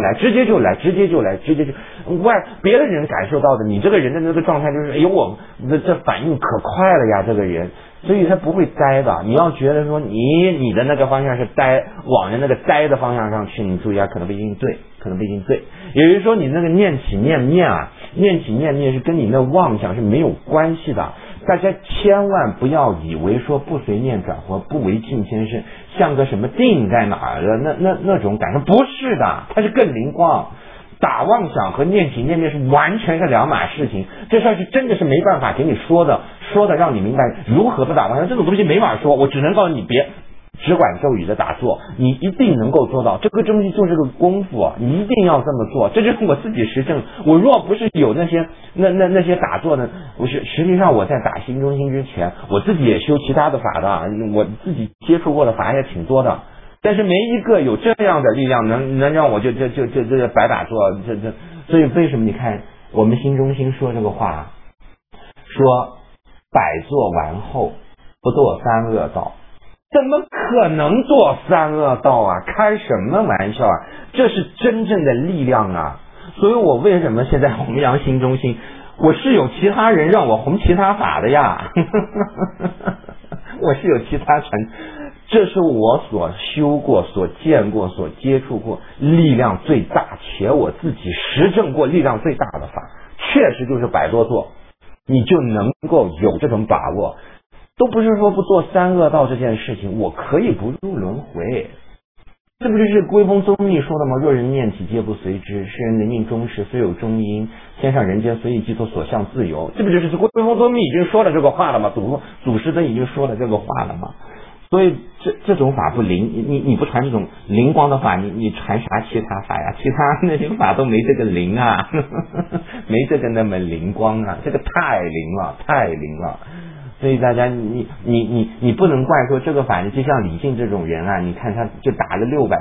别的人感受到的，你这个人的那个状态就是，哎呦我这反应可快了呀，这个人，所以他不会呆的。你要觉得说你的那个方向是呆，往着那个呆的方向上去，你注意啊，可能不一定对。也就是说，你那个念起念灭是跟你那妄想是没有关系的。大家千万不要以为说不随念转或不为境先生像个什么定在哪儿的那种感受，不是的，它是更灵光。打妄想和念起念灭是完全是两码事情，这事儿是真的是没办法给你说的让你明白如何不打妄想，这种东西没法说，我只能告诉你别只管咒语的打坐，你一定能够做到。这个东西就是个功夫，你一定要这么做。这就是我自己实证。我若不是有那些那些打坐的，不是，实际上我在打心中心之前，我自己也修其他的法的，我自己接触过的法也挺多的，但是没一个有这样的力量能让我就白打坐。所以为什么你看我们心中心说这个话，说百坐完后不堕三恶道。怎么可能做三恶道啊？开什么玩笑啊！这是真正的力量啊！所以我为什么现在弘扬心中心？我是有其他人让我弘其他法的呀，我是有其他这是我所修过、所见过、所接触过力量最大，且我自己实证过力量最大的法，确实就是百多座，你就能够有这种把握。都不是说不做三恶道这件事情，我可以不入轮回，这不就是归峰宗密说的吗？若人念起皆不随之，世人能命终时虽有终因，天上人间随意即作所向自由。这不就是归峰宗密已经说了这个话了吗？祖师都已经说了这个话了吗？所以这种法不灵，你不传这种灵光的法，你传啥其他法呀？其他那些法都没这个灵啊，没这个那么灵光啊，这个太灵了。所以大家你不能怪说这个法，就像李靖这种人啊，你看他就打了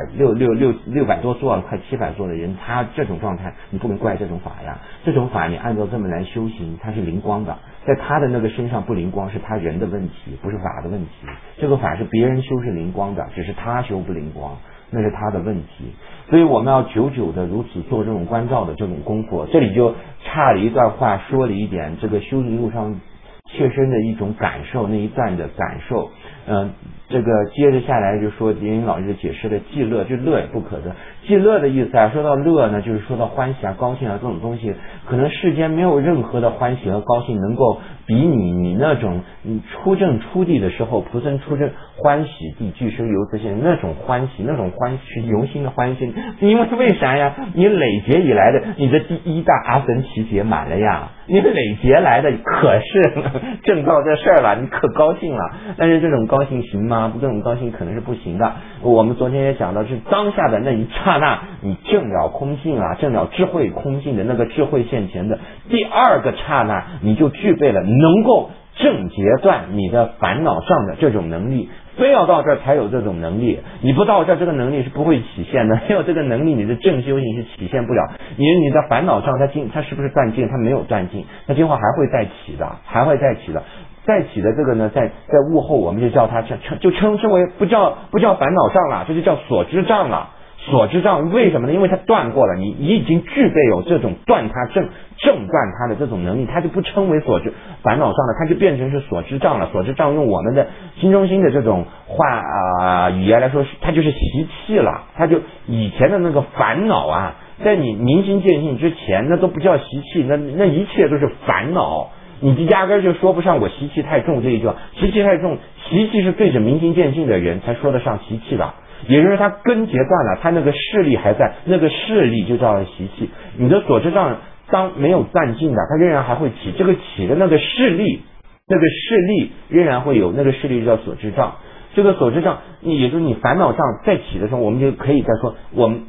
600多座快700座的人，他这种状态你不能怪这种法呀。这种法你按照这么来修行，它是灵光的，在他的那个身上不灵光是他人的问题，不是法的问题。这个法是别人修是灵光的，只是他修不灵光，那是他的问题。所以我们要久久的如此做这种关照的这种功夫。这里就差了一段话，说了一点这个修行路上切身的一种感受，那一段的感受。这个接着下来就说莲云老师解释的寂乐，就乐也不可得。寂乐的意思啊，说到乐呢，就是说到欢喜啊、高兴啊这种东西，可能世间没有任何的欢喜和高兴能够比你那种出正出地的时候，菩萨出正欢喜地俱生游这些那种欢喜由心的欢喜。因为啥呀？你累劫以来的你的第一大阿僧祇劫满了呀，你累劫来的可是正到这事儿了，你可高兴了。但是这种高兴行吗？这种高兴可能是不行的。我们昨天也讲到，是当下的那一刹那，你证了空性啊，证了智慧空性的那个智慧现前的第二个刹那，你就具备了能够正截断你的烦恼障的这种能力。非要到这儿才有这种能力，你不到这儿这个能力是不会体现的。没有这个能力，你的正修行是体现不了。你的烦恼障它是不是断尽？它没有断尽，它今后还会再起的，再起的这个呢，在物后我们就叫它称为不叫烦恼障了，这就叫所知障了。所知障为什么呢？因为它断过了，你已经具备有这种断它正断它的这种能力，它就不称为所知烦恼障了，它就变成是所知障了。所知障用我们的心中心的这种话语言来说，它就是习气了。它就以前的那个烦恼啊，在你明心见性之前，那都不叫习气，那一切都是烦恼。你压根就说不上我习气太重这一句，习气太重，习气是对着明心见性的人才说得上习气的。也就是他根结断了，他那个势力还在，那个势力就叫习气。你的所知障当没有断尽的，它仍然还会起，这个起的那个势力仍然会有，那个势力叫所知障。这个所知障，也就是你烦恼障再起的时候，我们就可以再说，我们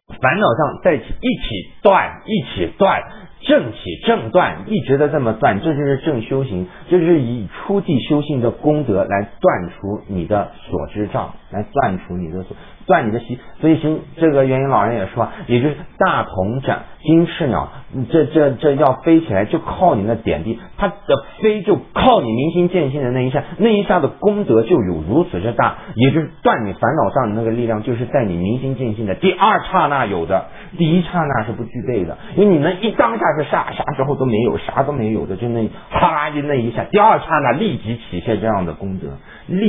烦恼障在一起断，正起正断，一直的这么断，这就是正修行，这就是以初地修行的功德来断除你的所知障，来断除你的断你的习。所以这个元婴老人也说，也就是大同展金翅鸟，这要飞起来就靠你那点滴，它的飞就靠你明心见性的那一下的功德就有如此之大，也就是断你烦恼障的那个力量，就是在你明心见性的第二刹那有的，第一刹那是不具备的，因为你们一当下是啥之后都没有，啥都没有的，就那哗啦就那一下，第二刹那立即体现这样的功德，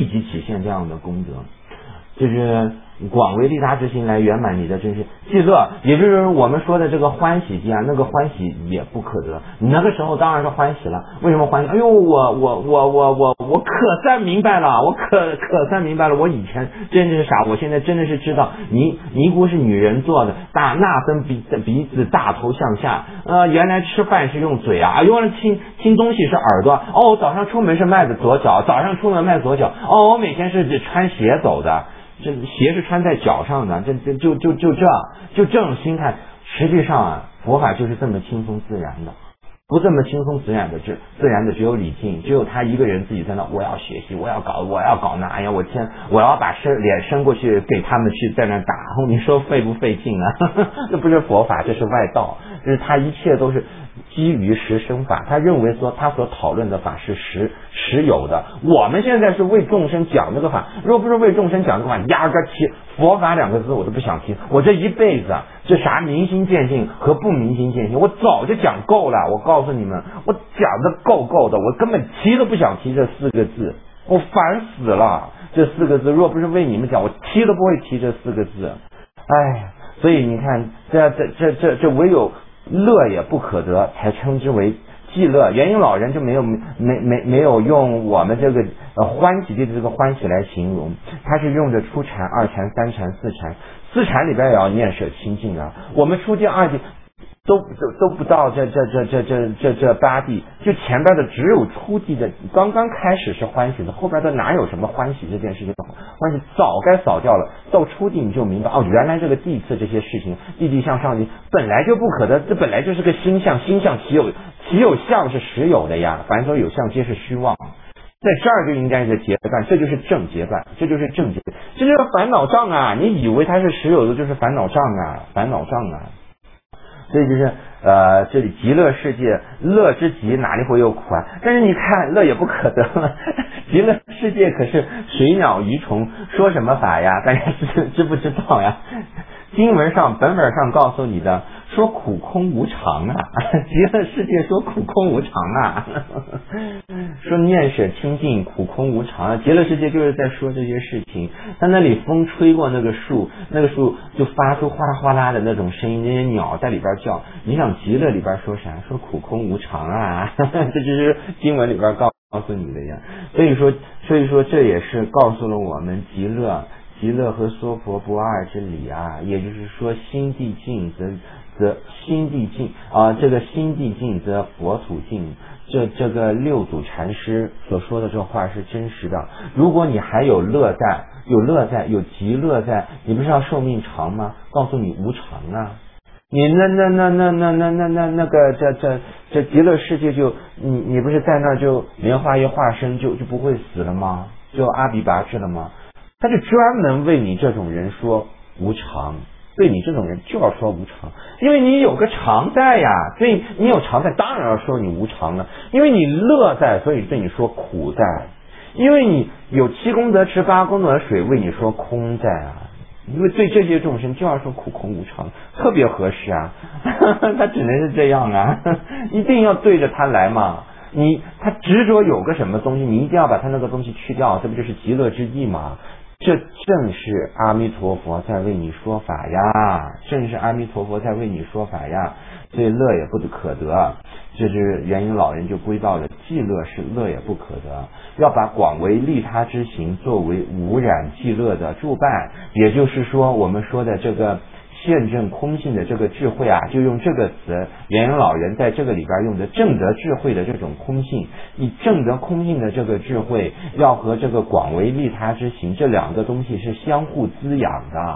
就是广为利他之心来圆满你的真实极乐，也就是我们说的这个欢喜心啊，那个欢喜也不可得。你那个时候当然是欢喜了，为什么欢喜？哎呦，我可算明白了，我以前真的是傻，我现在真的是知道，尼姑是女人做的，那分鼻子大头向下，原来吃饭是用嘴啊，原来听东西是耳朵，早上出门是迈着左脚，我每天是穿鞋走的。这鞋是穿在脚上的，就这种心态，实际上啊，佛法就是这么轻松自然的，不这么轻松自然的只有李靖，只有他一个人自己在那，我要学习，我要搞那，哎呀，我要把脸伸过去给他们去在那打，你说费不费劲啊？这不是佛法，这是外道，就是他一切都是基于实生法，他认为说他所讨论的法是实有的。我们现在是为众生讲这个法，如果不是为众生讲这个法，压根提佛法两个字我都不想提。我这一辈子这啥明心见性和不明心见性，我早就讲够了。我告诉你们，我讲的够的，我根本提都不想提这4个字，我烦死了。这4个字若不是为你们讲，我提都不会提这4个字。哎，所以你看，这唯有乐也不可得，才称之为寂乐。元婴老人就没有用我们这个欢喜的这个欢喜来形容，他是用着初禅、二禅、三禅、四禅。四禅里边也要念舍清净啊。我们初地、二地都不到这8地，就前边的只有初地的刚刚开始是欢喜的，后边的哪有什么欢喜这件事情？欢喜早该扫掉了。到初地你就明白，原来这个地次这些事情，地向上地本来就不可得，这本来就是个心相，心相其有相是实有的呀，凡所有相皆是虚妄。在这儿就应该是结断，这就是正结断，这就是烦恼障啊！你以为它是实有的，就是烦恼障啊。所以就是这里极乐世界，乐之极哪里会有苦啊？但是你看乐也不可得了，极乐世界可是水鸟鱼虫，说什么法呀？大家知不知道呀？经文上本本上告诉你的，说苦空无常啊，极乐世界说苦空无常啊，说念舍清净苦空无常啊，极乐世界就是在说这些事情。他那里风吹过那个树就发出哗啦哗啦的那种声音，那些鸟在里边叫。你想极乐里边说啥？说苦空无常啊，这就是经文里边告诉你的呀。所以说这也是告诉了我们极乐和娑婆不二之理啊，也就是说心地净则心地净啊，这个心地净则佛土净。这个六祖禅师所说的这话是真实的。如果你还有乐在，有极乐在，你不是要寿命长吗？告诉你无常啊。你那个这极乐世界就你不是在那就莲花一化身就不会死了吗？就阿鼻拔智了吗？他就专门为你这种人说无常，对你这种人就要说无常，因为你有个常在呀，所以你有常在，当然要说你无常了。因为你乐在，所以对你说苦在；因为你有7功德池8功德水，为你说空在啊。因为对这些众生就要说苦空无常，特别合适啊。他只能是这样啊，一定要对着他来嘛。他执着有个什么东西，你一定要把他那个东西去掉，这不就是极乐之意吗？这正是阿弥陀佛在为你说法呀，所以乐也不可得。这是元婴老人就归到了寂乐是乐也不可得，要把广为利他之行作为无染寂乐的助伴。也就是说我们说的这个现证空性的这个智慧啊，就用这个词，元婴老人在这个里边用的正得智慧的这种空性，以正得空性的这个智慧要和这个广为利他之行这2个东西是相互滋养的。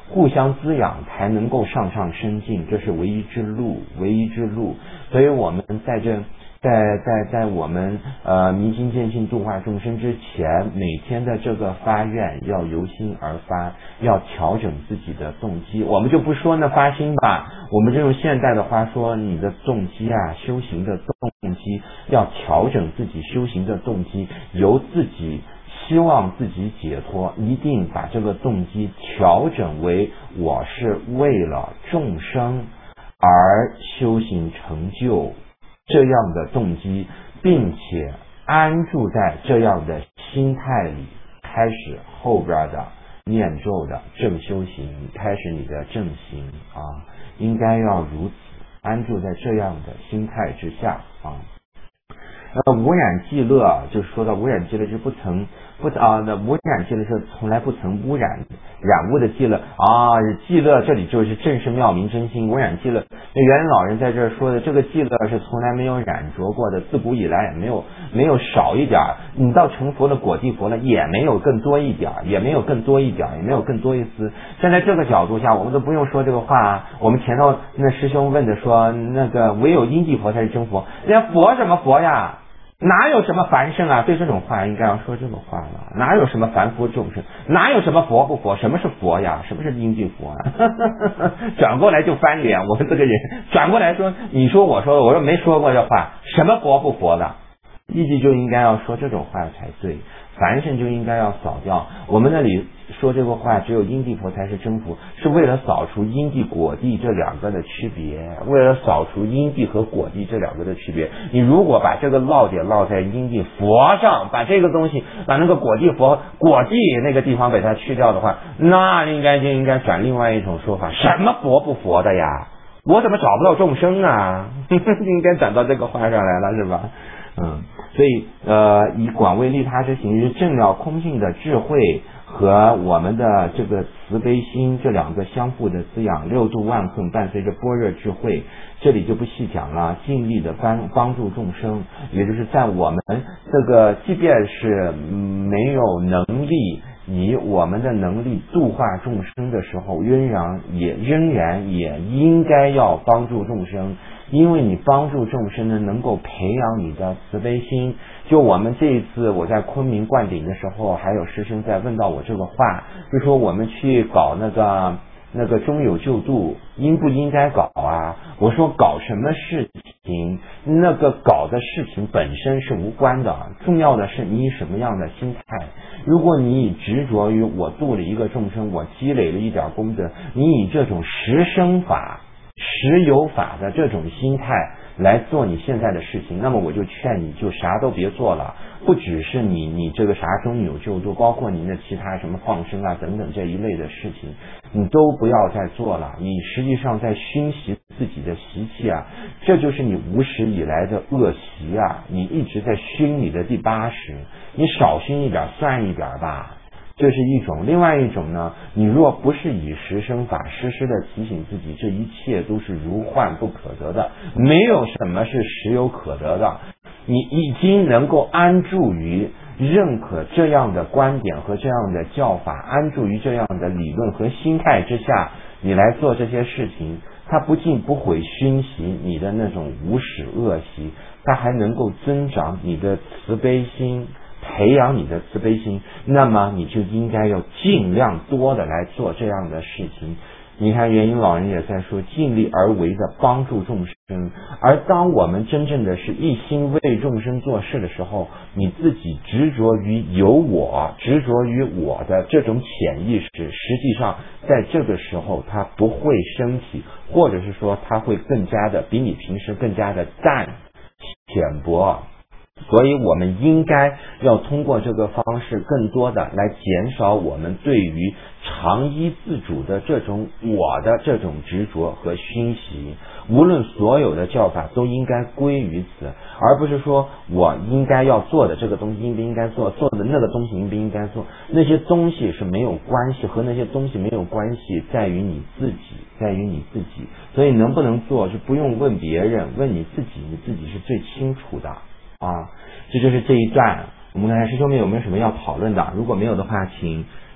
互相滋养，才能够上上升进，这是唯一之路，唯一之路。所以我们在我们明心见性度化众生之前，每天的这个发愿要由心而发，要调整自己的动机。我们就不说那发心吧，我们这种现代的话说，你的动机啊，修行的动机要调整自己修行的动机，由自己希望自己解脱，一定把这个动机调整为我是为了众生而修行成就这样的动机，并且安住在这样的心态里，开始后边的念咒的正修行，开始你的正行啊，应该要如此，安住在这样的心态之下啊。无染寂乐，就说到无染寂乐是那无染寂乐是从来不曾污染污的寂乐啊，寂乐这里就是正是妙明真心。无染寂乐，那元老人在这儿说的这个寂乐是从来没有染着过的，自古以来也没有少一点，你到成佛了果地佛了也没有更多一点，也没有更多一点，也没有更多一丝。站在这个角度下，我们都不用说这个话啊。我们前头那师兄问的说，那个唯有因地佛才是真佛，连佛什么佛呀？哪有什么凡圣啊？对这种话应该要说这种话了。哪有什么凡夫众生？哪有什么佛不佛？什么是佛呀？什么是因地佛啊？转过来就翻脸，我们这个人转过来说，你说我说，我说没说过这话，什么佛不佛的？意义就应该要说这种话才对。凡圣就应该要扫掉。我们那里说这个话，只有因地佛才是真佛，是为了扫除因地果地这两个的区别，为了扫除因地和果地这两个的区别。你如果把这个烙点烙在因地佛上，把这个东西把那个果地佛果地那个地方给它去掉的话，那就应该转另外一种说法，什么佛不佛的呀？我怎么找不到众生啊？应该转到这个话上来了，是吧？所以以广为利他之行，是正了空性的智慧和我们的这个慈悲心，这两个相互的滋养，六度万恨伴随着般若智慧，这里就不细讲了。尽力的帮助众生，也就是在我们这个即便是没有能力以我们的能力度化众生的时候，仍然也应该要帮助众生。因为你帮助众生呢，能够培养你的慈悲心。就我们这一次我在昆明灌顶的时候，还有师兄在问到我这个话，就说我们去搞那个中有救度，应不应该搞啊？我说搞什么事情，那个搞的事情本身是无关的，重要的是你以什么样的心态。如果你以执着于我度了一个众生，我积累了一点功德，你以这种实生法实有法的这种心态来做你现在的事情，那么我就劝你就啥都别做了。不只是你这个啥中有救度，包括你的其他什么放生啊等等这一类的事情，你都不要再做了。你实际上在熏习自己的习气啊，这就是你无始以来的恶习啊，你一直在熏你的第80，你少熏一点算一点吧。这是一种。另外一种呢，你若不是以实生法时时的提醒自己，这一切都是如幻不可得的，没有什么是实有可得的。你已经能够安住于认可这样的观点和这样的教法，安住于这样的理论和心态之下，你来做这些事情，它不仅不会熏习你的那种无始恶习，它还能够增长你的慈悲心，培养你的慈悲心，那么你就应该要尽量多的来做这样的事情。你看元婴老人也在说尽力而为的帮助众生，而当我们真正的是一心为众生做事的时候，你自己执着于有我，执着于我的这种潜意识，实际上在这个时候它不会升起，或者是说它会更加的比你平时更加的淡浅薄。所以我们应该要通过这个方式更多的来减少我们对于常依自主的这种我的这种执着和熏习。无论所有的教法都应该归于此，而不是说我应该要做的这个东西应不应该做，做的那个东西应不应该做。那些东西是没有关系，和那些东西没有关系，在于你自己，在于你自己。所以能不能做是不用问别人，问你自己，你自己是最清楚的啊。这就是这一段。我们看师兄们有没有什么要讨论的？如果没有的话，请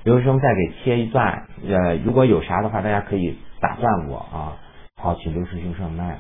刘师兄再给切一段，如果有啥的话，大家可以打断我啊。好，请刘师兄上麦。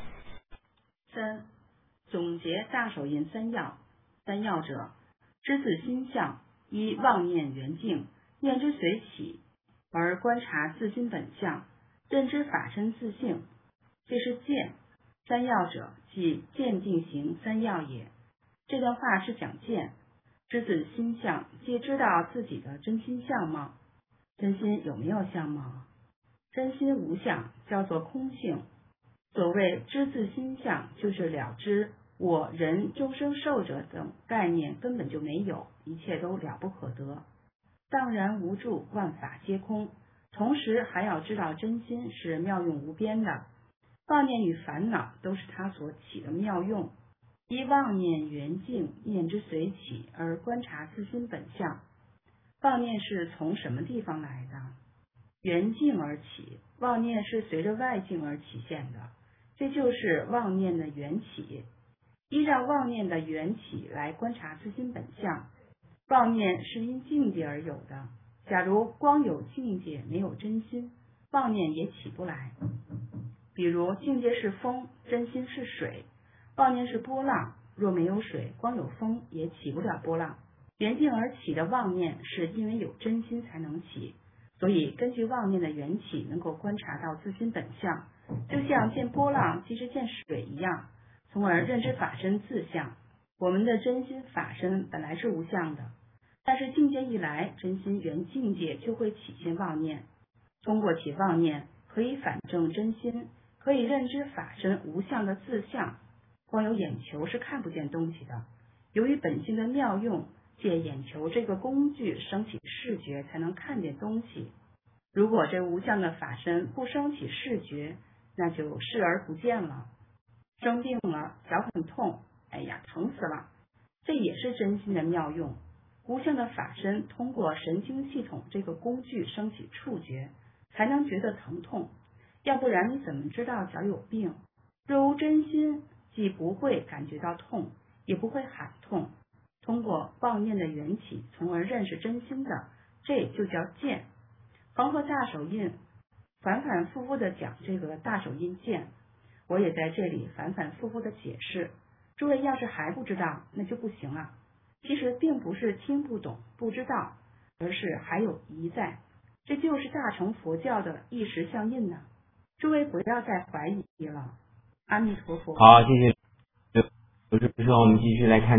3. 总结大手印三要。三要者，知自心相，依妄念缘境，念之随起，而观察自心本相，认知法身自性，这是见。三要者，即见定行三要也。这段话是讲见。知自心相，即知道自己的真心相貌。真心有没有相貌？真心无相，叫做空性。所谓知自心相，就是了知我人终生寿者等概念根本就没有，一切都了不可得，荡然无住，万法皆空。同时还要知道真心是妙用无边的，妄念与烦恼都是它所起的妙用。依妄念缘境，念之随起，而观察自心本相。妄念是从什么地方来的？缘境而起，妄念是随着外境而起现的，这就是妄念的缘起。依照妄念的缘起来观察自心本相。妄念是因境界而有的，假如光有境界没有真心，妄念也起不来。比如境界是风，真心是水，妄念是波浪，若没有水，光有风也起不了波浪。缘境而起的妄念是因为有真心才能起，所以根据妄念的缘起能够观察到自心本相，就像见波浪即是见水一样，从而认知法身自相。我们的真心法身本来是无相的，但是境界一来，真心缘境界就会起现妄念，通过起妄念可以反证真心，可以认知法身无相的自相。光有眼球是看不见东西的，由于本性的妙用，借眼球这个工具升起视觉才能看见东西。如果这无相的法身不升起视觉，那就视而不见了。生病了，脚很痛，哎呀，疼死了，这也是真心的妙用。无相的法身通过神经系统这个工具升起触觉，才能觉得疼痛，要不然你怎么知道脚有病？若无真心，既不会感觉到痛，也不会喊痛。通过妄念的缘起，从而认识真心的，这就叫见。黄河大手印反反复复的讲这个大手印见，我也在这里反反复复的解释。诸位要是还不知道，那就不行了。其实并不是听不懂不知道，而是还有疑在，这就是大乘佛教的一时相应呢。诸位不要再怀疑了。阿弥陀佛。 好，谢谢刘师兄。我们继续来看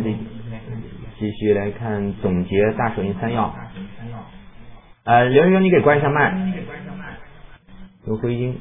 总结大手印三要。刘师兄，你给关一下麦，有回音。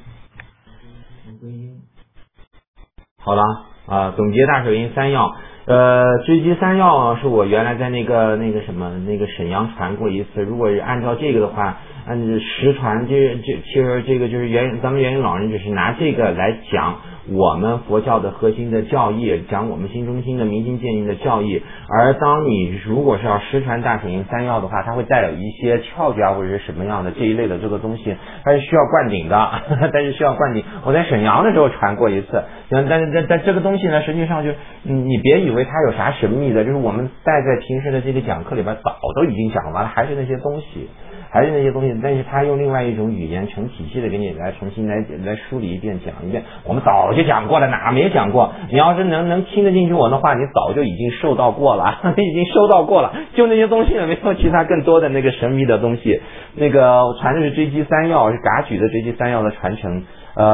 好了总结大手印三要。追击三要是我原来在那个沈阳传过一次。如果是按照这个的话，实传其实这个就是咱们元英老人只是拿这个来讲我们佛教的核心的教义，讲我们心中心的明心见性的教义。而当你如果是要实传大手印三要的话，它会带有一些窍诀或者是什么样的这一类的这个东西，它是需要灌顶的我在沈阳的时候传过一次。但这个东西呢，实际上就你别以为它有啥神秘的，就是我们带在平时的这个讲课里边早都已经讲完了，还是那些东西，但是他用另外一种语言成体系的给你来重新来梳理一遍讲一遍。我们早就讲过了，哪没讲过？你要是能听得进去我的话，你早就已经受到过了，就那些东西了，没有其他更多的那个神秘的东西。那个我传的是追击三要，是噶举的追击三要的传承。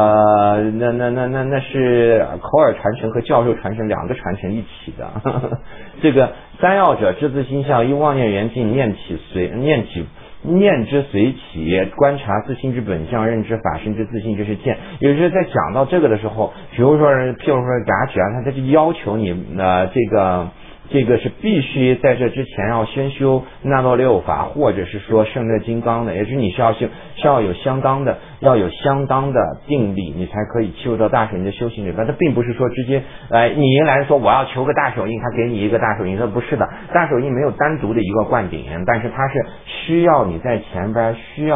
那是口耳传承和教授传承两个传承一起的。这个三要者，知自心相，依妄念缘境，念之随起，观察自心之本相，认知法身之自性，就是见。也就是在讲到这个的时候，譬如说噶举他就要求你这个是必须在这之前要先修那罗六法，或者是说胜乐金刚的，也就是你是要有相当的定力，你才可以进入到大手印的修行里边。它并不是说直接你迎来说我要求个大手印，他给你一个大手印，这不是的。大手印没有单独的一个灌顶，但是它是需要你在前边需要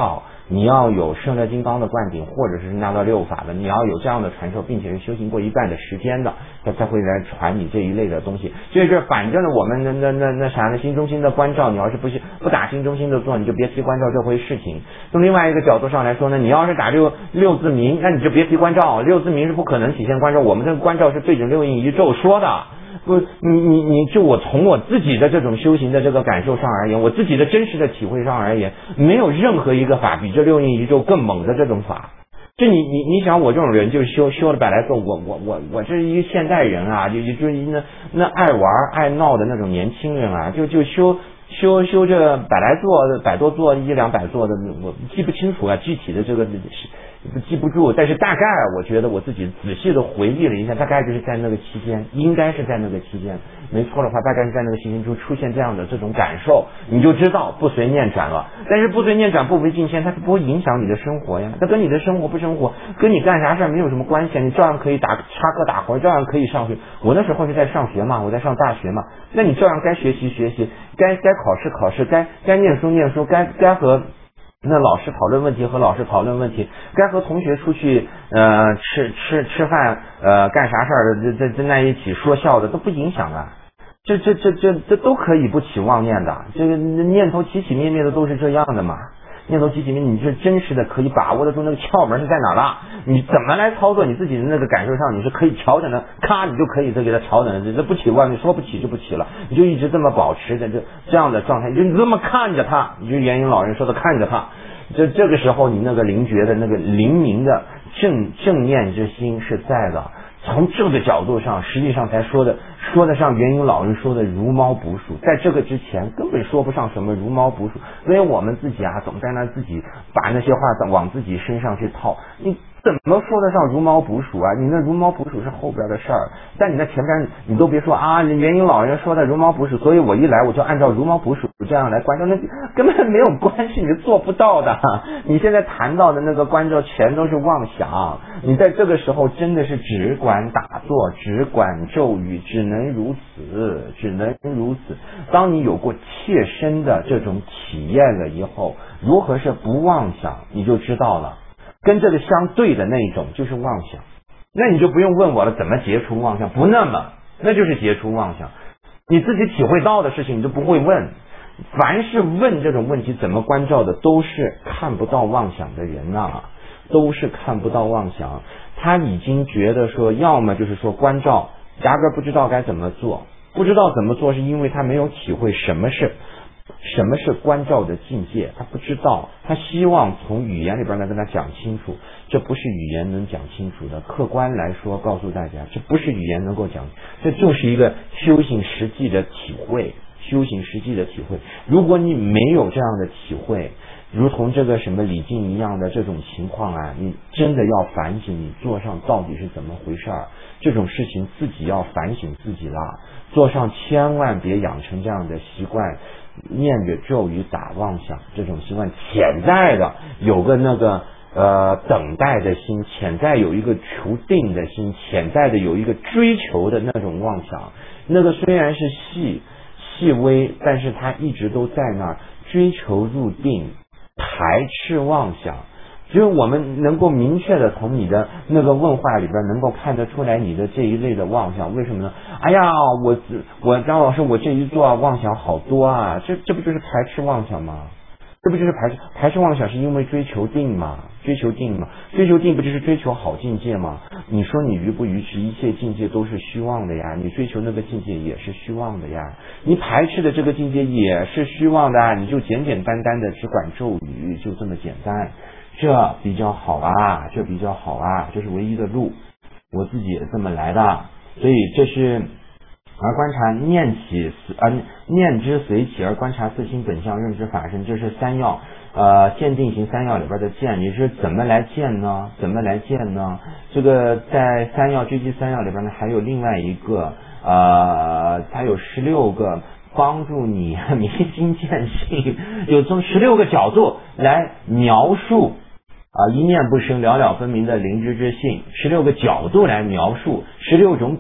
你要有摄勒金刚的灌顶，或者是那道六法的，你要有这样的传授，并且是修行过一段的时间的，他才会来传你这一类的东西。所以这反正呢，我们那啥呢，心中心的关照，你要是不打心中心的做，你就别提关照这回事情。从另外一个角度上来说呢，你要是打六字明，那你就别提关照，六字明是不可能体现关照。我们这个关照是对准六应一咒说的。不，你就我从我自己的这种修行的这个感受上而言，我自己的真实的体会上而言，没有任何一个法比这六应一咒更猛的这种法。就你想我这种人，就是修了百来座，我这是一个现代人啊，就是那爱玩爱闹的那种年轻人啊，就修这百多座100-200座的，我记不清楚啊，具体的这个记不住，但是大概我觉得我自己仔细的回忆了一下，大概就是在那个期间，应该是在那个期间，没错的话，大概是在那个期间就出现这样的这种感受，你就知道不随念转了。但是不随念转不为境迁，它是不会影响你的生活呀，它跟你的生活不生活，跟你干啥事没有什么关系，你照样可以插科打诨，照样可以上学。我那时候是在上学嘛，我在上大学嘛，那你照样该学习学习，该考试，该念书，该和那老师讨论问题和老师讨论问题，该和同学出去吃饭干啥事儿在那一起说笑的都不影响啊，这都可以不起妄念的，这个念头起起灭灭的都是这样的嘛。念头起起灭，你是真实的可以把握得住那个窍门是在哪了？你怎么来操作你自己的那个感受上，你是可以调整的，咔你就可以再给它调整的，这不起妄念说不起就不起了，你就一直这么保持着这样的状态，你就这么看着它，你就元婴老人说的看着它，这个时候你那个灵觉的那个灵明的正念之心是在的。从这个角度上，实际上才说得上元婴老人说的如猫捕鼠，在这个之前根本说不上什么如猫捕鼠，所以我们自己啊，总在那自己把那些话往自己身上去套，你怎么说得上如猫捕鼠啊？你那如猫捕鼠是后边的事儿，但你在前边你都别说啊，元婴老人说的如猫捕鼠，所以我一来我就按照如猫捕鼠这样来关照，那根本没有关系，你做不到的。你现在谈到的那个关照全都是妄想，你在这个时候真的是只管打坐，只管咒语，只能如此。当你有过切身的这种体验了以后，如何是不妄想，你就知道了。跟这个相对的那一种就是妄想，那你就不用问我了，怎么解除妄想？不那就是解除妄想。你自己体会到的事情你就不会问，凡是问这种问题怎么关照的，都是看不到妄想的人啊，都是看不到妄想。他已经觉得说，要么就是说关照压根不知道该怎么做，不知道怎么做是因为他没有体会什么是关照的境界，他不知道，他希望从语言里边来跟他讲清楚，这不是语言能讲清楚的。客观来说，告诉大家，这不是语言能够讲，这就是一个修行实际的体会。如果你没有这样的体会，如同这个什么李靖一样的这种情况啊，你真的要反省你座上到底是怎么回事儿。这种事情自己要反省自己啦，座上千万别养成这样的习惯，念着咒语打妄想这种习惯，潜在的有个那个等待的心，潜在有一个求定的心，潜在的有一个追求的那种妄想，那个虽然是细微，但是它一直都在那儿，追求入定，排斥妄想。只有我们能够明确的从你的那个问话里边能够看得出来你的这一类的妄想，为什么呢？哎呀，我张老师，我这一做妄想好多啊，这不就是排斥妄想吗？这不就是排斥妄想是因为追求定吗？追求定不就是追求好境界吗？你说你愚不愚痴？一切境界都是虚妄的呀，你追求那个境界也是虚妄的呀，你排斥的这个境界也是虚妄的啊，你就简简单单的只管咒语，就这么简单，这比较好啊，这是唯一的路，我自己也这么来的，所以这是而观察念之随起，而观察自心本相，认知法身，这是三要见定行三要里边的见。你是怎么来见呢？这个在追击三要里边呢，还有另外一个它有16个帮助你明心见性，有从16个角度来描述一念不生了了分明的灵知之性，16个角度来描述16种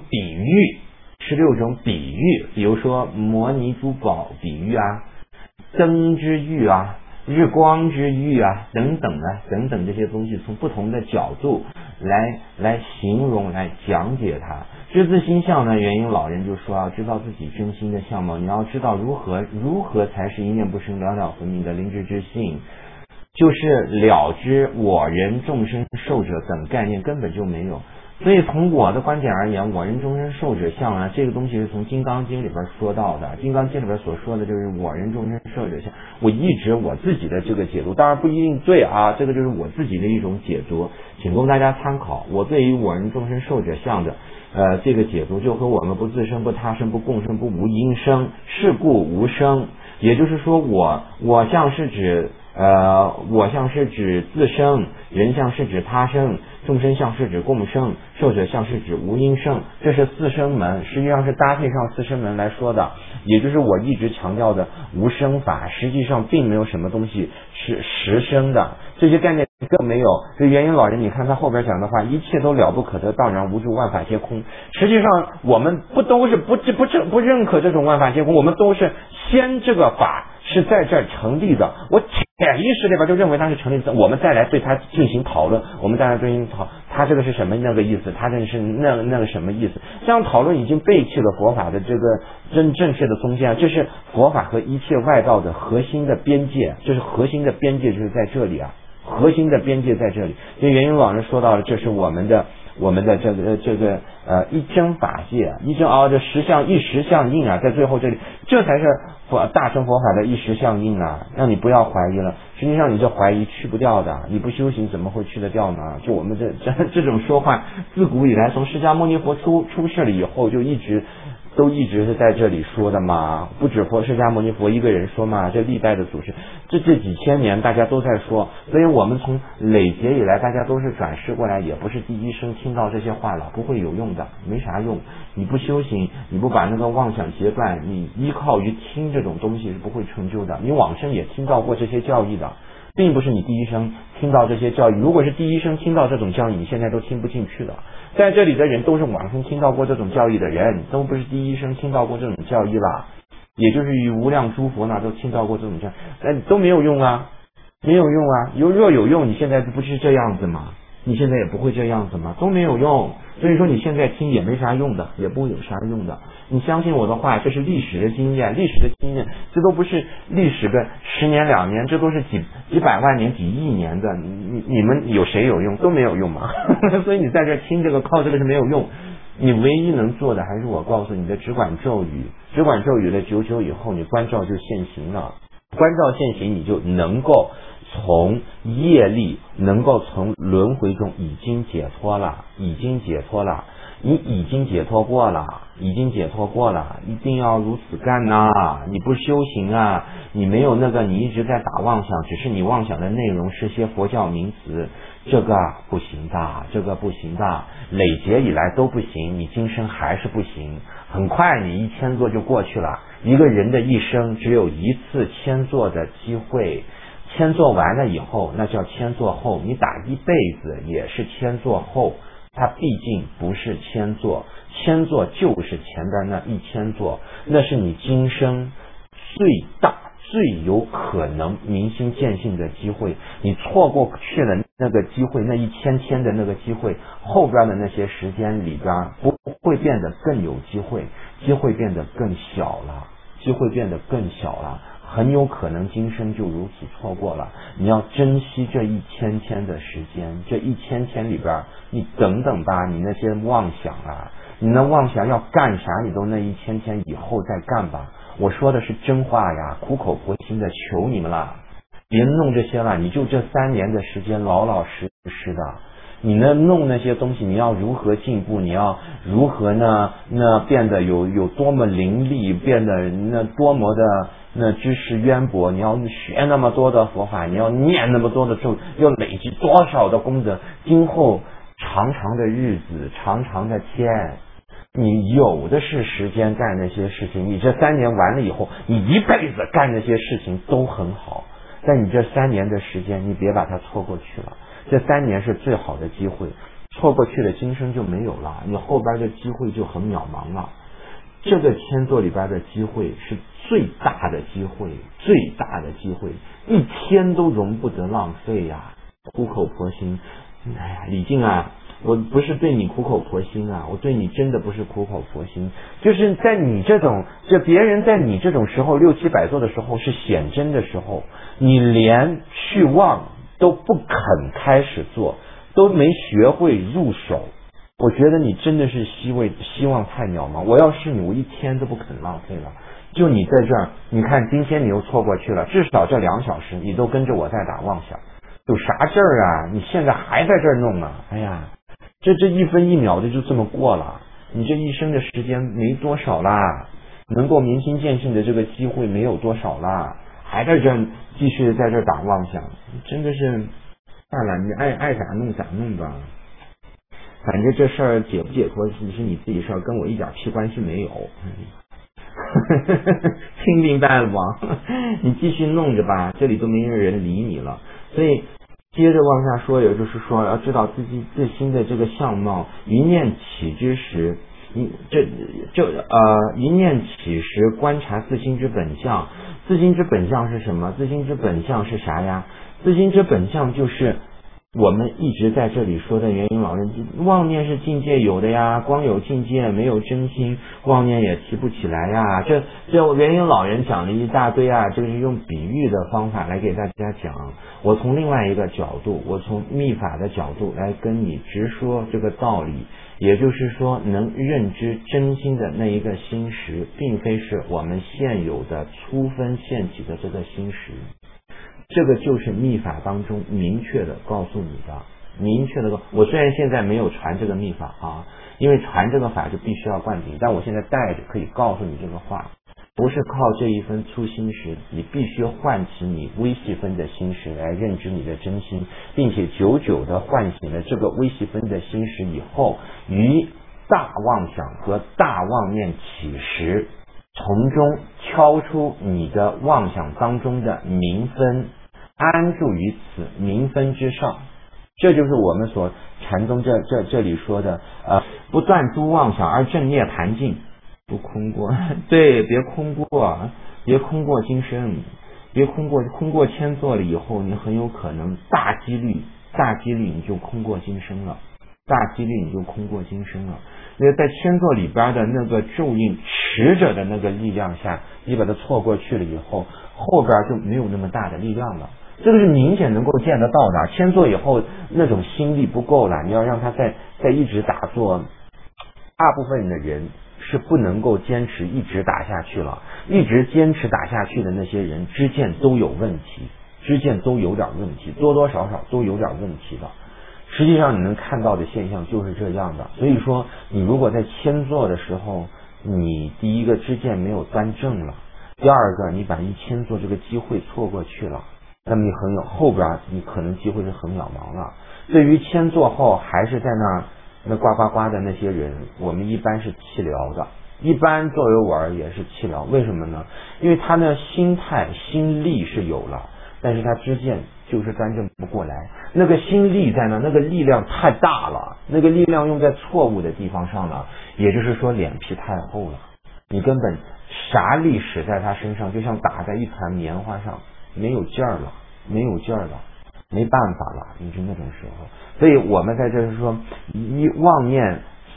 比喻，比如说摩尼珠宝比喻啊，灯之喻啊， 日光之玉啊等等这些东西，从不同的角度来形容来讲解它。知自心相呢，元婴老人就说知道自己真心的相貌，你要知道如何才是一念不生了了分明的灵知之性，就是了知我人众生寿者等概念根本就没有。所以从我的观点而言，我人众生寿者相这个东西是从金刚经里边说到的，金刚经里边所说的就是我人众生寿者相。我自己的这个解读当然不一定对这个就是我自己的一种解读，请供大家参考。我对于我人众生寿者相的这个解读，就和我们不自生不他生不共生不无因生，是故无生。也就是说我相是指自生，人相是指他生，众生相是指共生，寿者相是指无因生，这是四生门，实际上是搭配上四生门来说的，也就是我一直强调的无生法，实际上并没有什么东西是实生的，这些概念更没有。这元婴老人你看他后边讲的话，一切都了不可得，荡然无住，万法皆空。实际上我们都是不认可这种万法皆空，我们都是先这个法是在这儿成立的，我潜意识里边就认为它是成立的，我们再来对它进行讨论，我们再来对它这个是什么那个意思，它这是那个什么意思，这样讨论已经背弃了佛法的这个正确的宗旨，这是佛法和一切外道的核心的边界，就是核心的边界就是在这里核心的边界在这里。因为元婴老人说到了，这是我们的这个一真法界，一真这实相一实相应在最后这里，这才是大乘佛法的一实相应让你不要怀疑了。实际上你这怀疑去不掉的，你不修行怎么会去得掉呢？就我们这种说话，自古以来从释迦牟尼佛出世了以后，就一直是在这里说的嘛，不止释迦牟尼佛一个人说嘛，这历代的祖师，这几千年大家都在说，所以我们从累劫以来，大家都是转世过来，也不是第一声听到这些话了，不会有用的，没啥用。你不修行，你不把那个妄想截断，你依靠于听这种东西是不会成就的。你往生也听到过这些教义的，并不是你第一声听到这些教义，如果是第一声听到这种教义，你现在都听不进去的。在这里的人都是往生听到过这种教义的人，都不是第一声听到过这种教义了，也就是与无量诸佛都听到过这种教义，但都没有用没有用若有用，你现在不是这样子吗？你现在也不会这样子吗？都没有用。所以说你现在听也没啥用的，也不会有啥用的。你相信我的话，这是历史的经验，这都不是历史的10年2年，这都是几百万年几亿年的，你们有谁有用？都没有用嘛。所以你在这听这个靠这个是没有用，你唯一能做的还是我告诉你的只管咒语的久以后，你关照就现行了，关照现行，你就能够从业力，能够从轮回中已经解脱了，你已经解脱过了，一定要如此干你不修行你没有你一直在打妄想，只是你妄想的内容是些佛教名词，这个不行的，累劫以来都不行，你今生还是不行，很快你1000座就过去了。一个人的一生只有一次1000座的机会，1000座完了以后，那叫1000座后，你打一辈子也是1000座后，它毕竟不是1000座，1000座就是前边那1000座，那是你今生最大最有可能明心见性的机会，你错过去了那个机会，那1000天的那个机会，后边的那些时间里边不会变得更有机会，机会变得更小了，很有可能今生就如此错过了。你要珍惜这1000天的时间，这1000天里边你等等吧，你那些妄想你那妄想要干啥，你都那1000天以后再干吧。我说的是真话苦口婆心的求你们了，别弄这些了，你就这3年的时间老老实实的，你弄那些东西，你要如何进步，你要如何那变得有多么伶俐，变得那多么的知识渊博，你要学那么多的佛法，你要念那么多的咒，要累积多少的功德，今后长长的日子，长长的天，你有的是时间干那些事情，你这3年完了以后，你一辈子干那些事情都很好，但你这3年的时间你别把它错过去了，这3年是最好的机会，错过去了今生就没有了，你后边的机会就很渺茫了。 这个签座里边的机会是最大的机会，最大的机会，一天都容不得浪费呀！苦口婆心，哎呀，李静啊，我不是对你苦口婆心啊，我对你真的不是苦口婆心，就是在你这种，别人在你这种时候6、7百座的时候是显真的时候，你连去望都不肯开始做，都没学会入手，我觉得你真的是希望太渺茫。我要是你，我一天都不肯浪费了。就你在这儿，你看今天你又错过去了，至少这2小时你都跟着我在打妄想，有啥劲儿啊？你现在还在这儿弄啊？哎呀，这1分1秒的就这么过了，你这一生的时间没多少啦，能够明心见性的这个机会没有多少啦，还在这儿继续在这儿打妄想，真的是算了，你爱咋弄咋弄吧。反正这事儿解不解脱是你自己事儿，跟我一点屁关系没有。听明白了吗？你继续弄着吧，这里都没人理你了。所以接着往下说，也就是说要知道自心的这个相貌，一念起之时，一念起时观察自心之本相。自心之本相是什么？自心之本相是啥呀？自心之本相就是我们一直在这里说的元婴老人，妄念是境界有的呀，光有境界没有真心，妄念也提不起来呀。这元婴老人讲了一大堆啊，这是用比喻的方法来给大家讲。我从另外一个角度，我从密法的角度来跟你直说这个道理，也就是说能认知真心的那一个心识，并非是我们现有的粗分现起的这个心识。这个就是密法当中明确的告诉你的，我虽然现在没有传这个密法啊，因为传这个法就必须要灌顶，但我现在带着可以告诉你这个话，不是靠这一分粗心识，你必须唤起你微细分的心识来认知你的真心，并且久久的唤醒了这个微细分的心识以后，于大妄想和大妄念起时，从中敲出你的妄想当中的明分，安住于此明分之上。这就是我们所禅宗这里说的不断诸妄想而正涅盘境，不空过。对，别空过今生，别空过千座了以后，你很有可能大几率你就空过今生了，那在千座里边的那个咒印持着的那个力量下，你把它错过去了以后，后边就没有那么大的力量了。这个是明显能够见得到的。千座以后那种心力不够了，你要让他再一直打坐，大部分的人是不能够坚持一直打下去了。一直坚持打下去的那些人，知见都有问题，多多少少都有点问题的。实际上你能看到的现象就是这样的。所以说你如果在千座的时候，你第一个知见没有端正了，第二个你把1000座这个机会错过去了，那么后边你可能机会是很渺茫了。对于1000座后还是在那呱呱呱的那些人，我们一般是弃疗的，一般作为我而言是弃疗。为什么呢？因为他的心态心力是有了，但是他知见就是端正不过来，那个心力在那，那个力量太大了，那个力量用在错误的地方上了，也就是说脸皮太厚了，你根本啥力使在他身上，就像打在一团棉花上，没有劲儿了，没办法了，你是那种时候。所以我们在这是说，妄念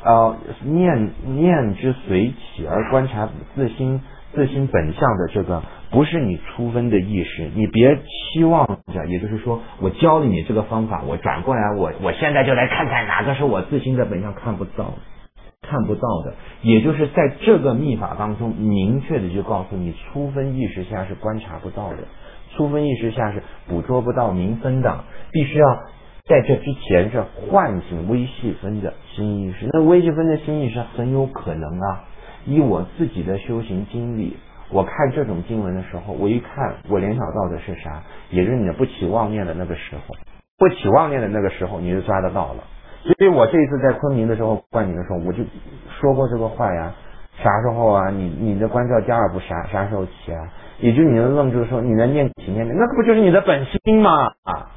念之随起而观察自心本相的这个，不是你粗分的意识，你别期望着，也就是说我教了你这个方法，我转过来我现在就来看看哪个是我自心的本相，看不到的。也就是在这个密法当中明确的就告诉你，粗分意识下是观察不到的，粗分意识下是捕捉不到明分的，必须要在这之前是唤醒微细分的新意识。那微细分的新意识很有可能以我自己的修行经历，我看这种经文的时候，我一看我联想到的是啥，也就是你不起妄念的那个时候你就抓得到了。所以我这一次在昆明的时候灌顶的时候，我就说过这个话呀，啥时候你的观照第二步啥时候起也就是你能愣住说你能念起念，那不就是你的本心吗？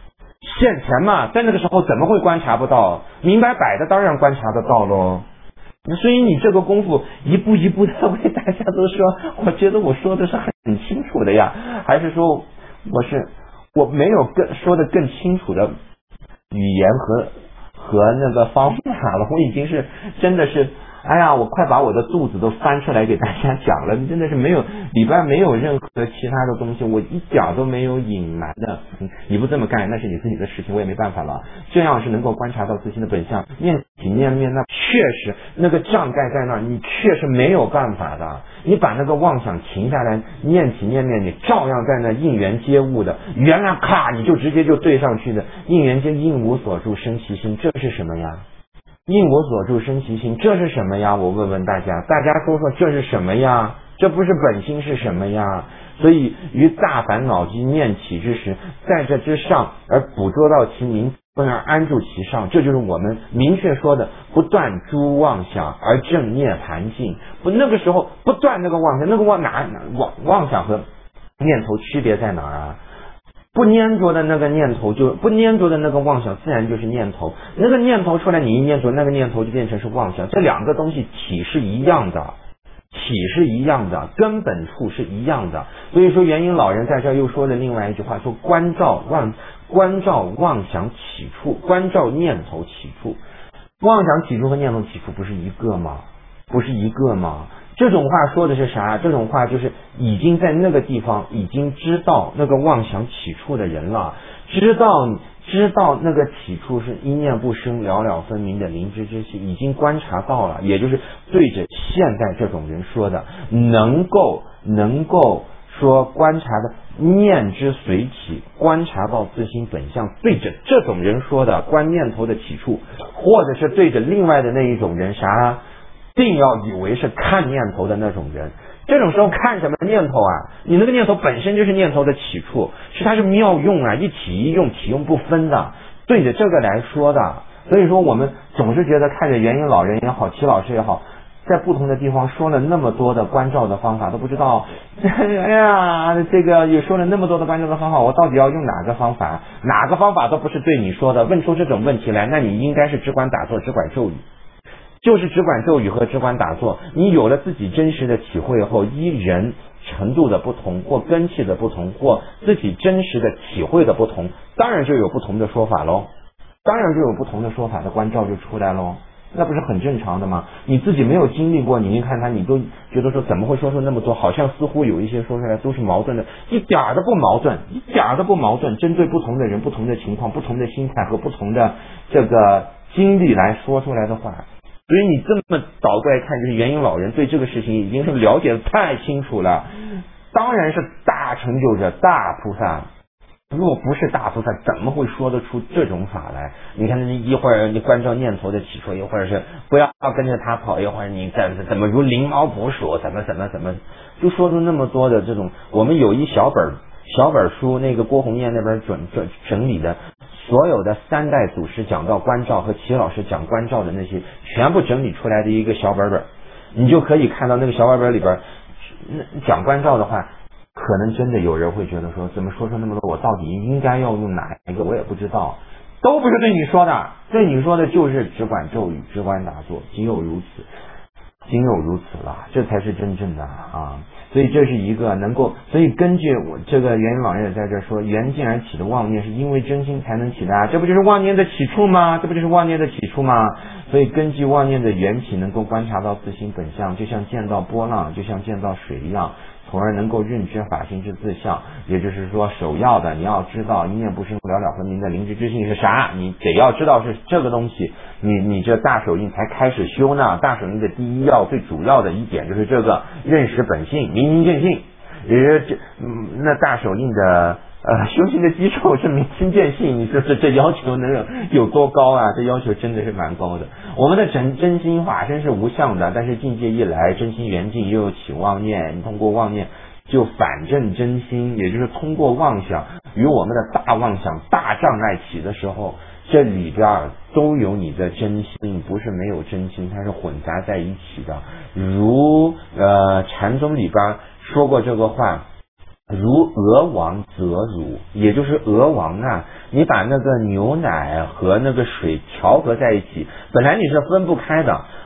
现前嘛，在那个时候怎么会观察不到？明白摆的当然观察得到咯。 所以你这个功夫一步一步的为大家都说，我觉得我说的是很清楚的呀，还是说我没有说的更清楚的语言和那个方法了？我已经是真的是，哎呀，我快把我的肚子都翻出来给大家讲了，真的是没有里边没有任何其他的东西，我一点都没有隐瞒的。你不这么干，那是你自己的事情，我也没办法了。这样是能够观察到自心的本相，念起念灭，那确实那个障盖在那儿，你确实没有办法的。你把那个妄想停下来，念起念灭，你照样在那应缘接物的，原来咔你就直接就对上去的。应缘接应无所住生其心，这是什么呀？应我所住生其心，这是什么呀？我问问大家，大家说说这是什么呀？这不是本心是什么呀？所以于大烦恼机念起之时，在这之上而捕捉到其名分而安住其上，这就是我们明确说的不断诸妄想而正涅盘境。不，那个时候不断那个妄想，那个妄想和念头区别在哪儿啊？不粘着的那个念头就不粘着的那个妄想自然就是念头，那个念头出来你一粘着，那个念头就变成是妄想，这两个东西体是一样的，根本处是一样的。所以说元婴老人在这又说了另外一句话，说关照妄想起处，关照念头起处。妄想起处和念头起处不是一个吗？这种话说的是啥？这种话就是已经在那个地方已经知道那个妄想起处的人了，知道那个起处是一念不生了了分明的灵知之气，已经观察到了，也就是对着现在这种人说的，能够说观察的念之随起，观察到自心本相，对着这种人说的观念头的起处，或者是对着另外的那一种人啥？定要以为是看念头的那种人，这种时候看什么念头啊？你那个念头本身就是念头的起处，它是妙用啊，一体一用，体用不分的，对着这个来说的。所以说我们总是觉得看着元婴老人也好，齐老师也好，在不同的地方说了那么多的关照的方法，都不知道，哎呀，这个也说了那么多的关照的方法，我到底要用哪个方法？哪个方法都不是对你说的。问出这种问题来，那你应该是只管打坐，只管咒语。就是只管咒语和只管打坐，你有了自己真实的体会后，依人程度的不同或根气的不同或自己真实的体会的不同，当然就有不同的说法喽，当然就有不同的说法的关照就出来喽，那不是很正常的吗？你自己没有经历过，你一看他，你都觉得说怎么会说出那么多，好像似乎有一些说出来都是矛盾的，一点都不矛盾，针对不同的人、不同的情况、不同的心态和不同的这个经历来说出来的话。所以你这么倒过来看，就是元婴老人对这个事情已经是了解的太清楚了，当然是大成就者、大菩萨。若不是大菩萨，怎么会说得出这种法来？你看，你一会儿你关照念头的起初，一会儿是不要跟着他跑，一会儿你怎么如灵猫捕鼠，怎么，就说出那么多的这种。我们有一小本书，那个郭红艳那边整理的。所有的三代祖师讲到关照和齐老师讲关照的那些全部整理出来的一个小本，你就可以看到那个小本里边讲关照的话，可能真的有人会觉得说，怎么说出那么多，我到底应该要用哪一个我也不知道，都不是对你说的，对你说的就是只管咒语，只管打坐，仅有如此了，这才是真正的啊。所以这是一个能够，所以根据我这个元婴老人也在这说，缘尽而起的妄念是因为真心才能起的啊，这不就是妄念的起处吗？所以根据妄念的缘起，能够观察到自心本相，就像见到波浪，就像见到水一样，从而能够认知法性之自相。也就是说，首要的你要知道一念不生了了分明的灵知之性是啥，你得要知道是这个东西，你这大手印才开始修呢。大手印的第一要最主要的一点就是这个认识本性，明心见性。那大手印的修行的基础是明心见性，你说这要求能有多高啊？这要求真的是蛮高的。我们的真心法身是无相的，但是境界一来，真心缘尽又有起妄念，你通过妄念就反证真心，也就是通过妄想与我们的大妄想大障碍起的时候，这里边都有你的真心，不是没有真心，它是混杂在一起的。如禅宗里边说过这个话，如鹅王则乳，也就是鹅王啊，你把那个牛奶和那个水调和在一起，本来你是分不开的，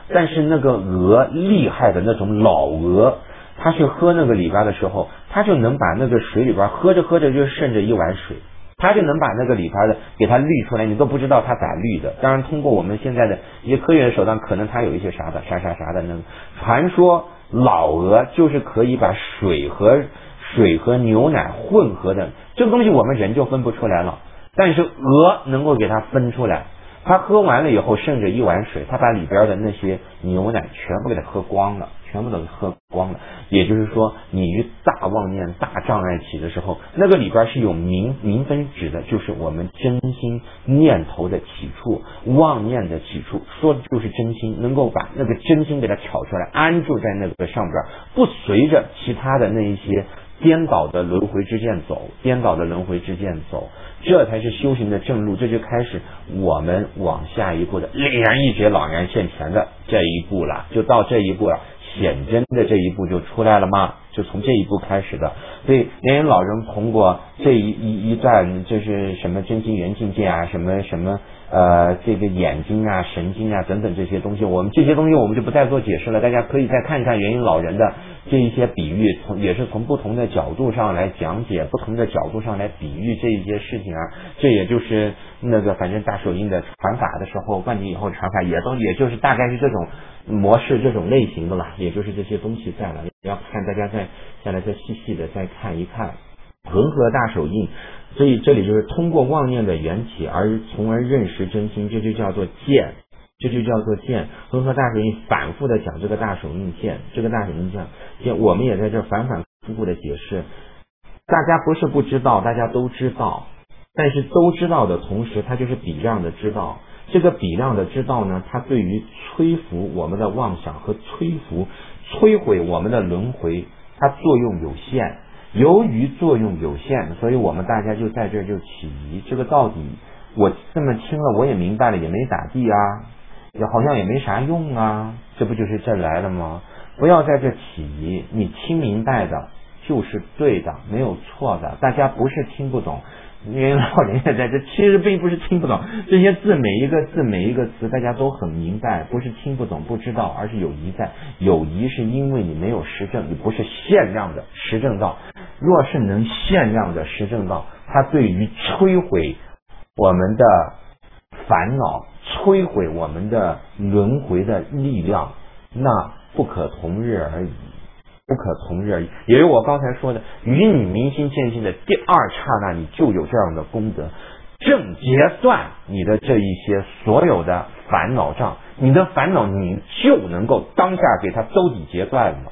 但是那个鹅厉害的那种老鹅，他去喝那个里边的时候，他就能把那个水里边喝着喝着就渗着一碗水，他就能把那个里边的给它滤出来，你都不知道他咋滤的。当然通过我们现在的一些科学的手段，可能他有一些啥的那个传说，老鹅就是可以把水和牛奶混合的，这个东西我们人就分不出来了，但是鹅能够给它分出来。他喝完了以后剩着一碗水，他把里边的那些牛奶全部给它喝光了，全部都喝光了。也就是说，你与大妄念大障碍起的时候，那个里边是有明分指的，就是我们真心念头的起处，妄念的起处，说的就是真心，能够把那个真心给它挑出来，安住在那个上边，不随着其他的那一些颠倒的轮回之剑走，这才是修行的正路。这就开始我们往下一步的令然一觉朗然现前的这一步了，就到这一步了，显真的这一步就出来了吗？就从这一步开始的。所以莲云老人通过这一段，就是什么真心圆境界啊，什么这个眼睛啊、神经啊等等这些东西，我们这些东西我们就不再做解释了，大家可以再看一看元云老人的这一些比喻，也是从不同的角度上来讲解，不同的角度上来比喻这一些事情啊。这也就是那个反正大手印的传法的时候，万年以后传法也就是大概是这种模式、这种类型的了，也就是这些东西在了。要看大家再下来再细细的再看一看恒河大手印。所以这里就是通过妄念的缘起从而认识真心，这就叫做见，恒河大手印反复的讲这个大手印见，这个大手印见，我们也在这反复复的解释。大家不是不知道，大家都知道，但是都知道的同时，它就是比量的知道。这个比量的知道呢，它对于摧伏我们的妄想和摧毁我们的轮回，它作用有限。由于作用有限，所以我们大家就在这就起疑，这个到底我这么听了我也明白了，也没咋地啊，也好像也没啥用啊，这不就是这来了吗？不要在这起疑，你听明白的就是对的，没有错的，大家不是听不懂。因为老人也在这，其实并不是听不懂这些字，每一个词大家都很明白，不是听不懂不知道，而是有疑在。有疑是因为你没有实证，你不是限量的实证道。若是能限量的实证道，它对于摧毁我们的烦恼，摧毁我们的轮回的力量，那不可同日而已。也是我刚才说的，与你明心见性的第二刹那，你就有这样的功德，正截断你的这一些所有的烦恼障，你的烦恼你就能够当下给它兜底截断了，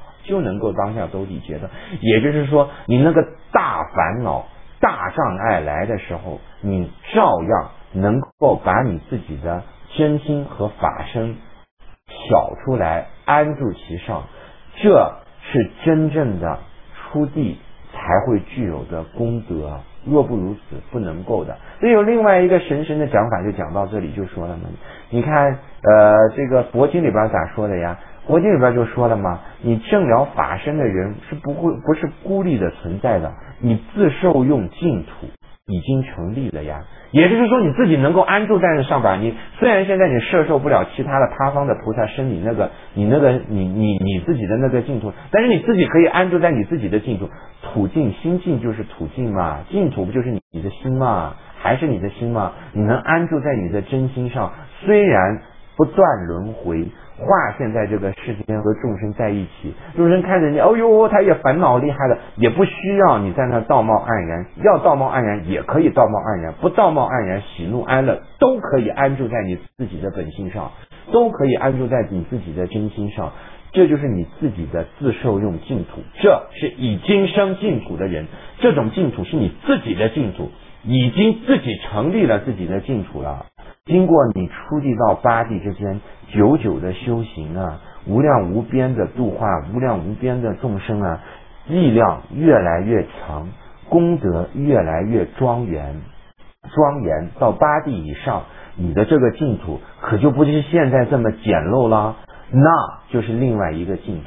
也就是说，你那个大烦恼、大障碍来的时候，你照样能够把你自己的真心和法身挑出来，安住其上，这是真正的出地才会具有的功德，若不如此不能够的。所以有另外一个神的讲法，就讲到这里就说了嘛，你看这个佛经里边咋说的呀？佛经里边就说了嘛，你证了法身的人是不是孤立的存在的，你自受用净土已经成立了呀。也就是说，你自己能够安住在那上边，你虽然现在你摄受不了其他的他方的菩萨生你自己的那个净土，但是你自己可以安住在你自己的净土。土净心净就是土净嘛，净土不就是你的心嘛，还是你的心嘛？你能安住在你的真心上，虽然不断轮回，化现在这个世间和众生在一起，众生看着你，哦呦，他也烦恼厉害了，也不需要你在那道貌岸然，要道貌岸然也可以道貌岸然，不道貌岸然，喜怒哀乐都可以安住在你自己的本性上，都可以安住在你自己的真心上，这就是你自己的自受用净土，这是已经生净土的人，这种净土是你自己的净土，已经自己成立了自己的净土了。经过你初地到八地之间久久的修行啊，无量无边的度化无量无边的众生啊，力量越来越强，功德越来越庄严，到八地以上，你的这个净土可就不是现在这么简陋了，那就是另外一个净土。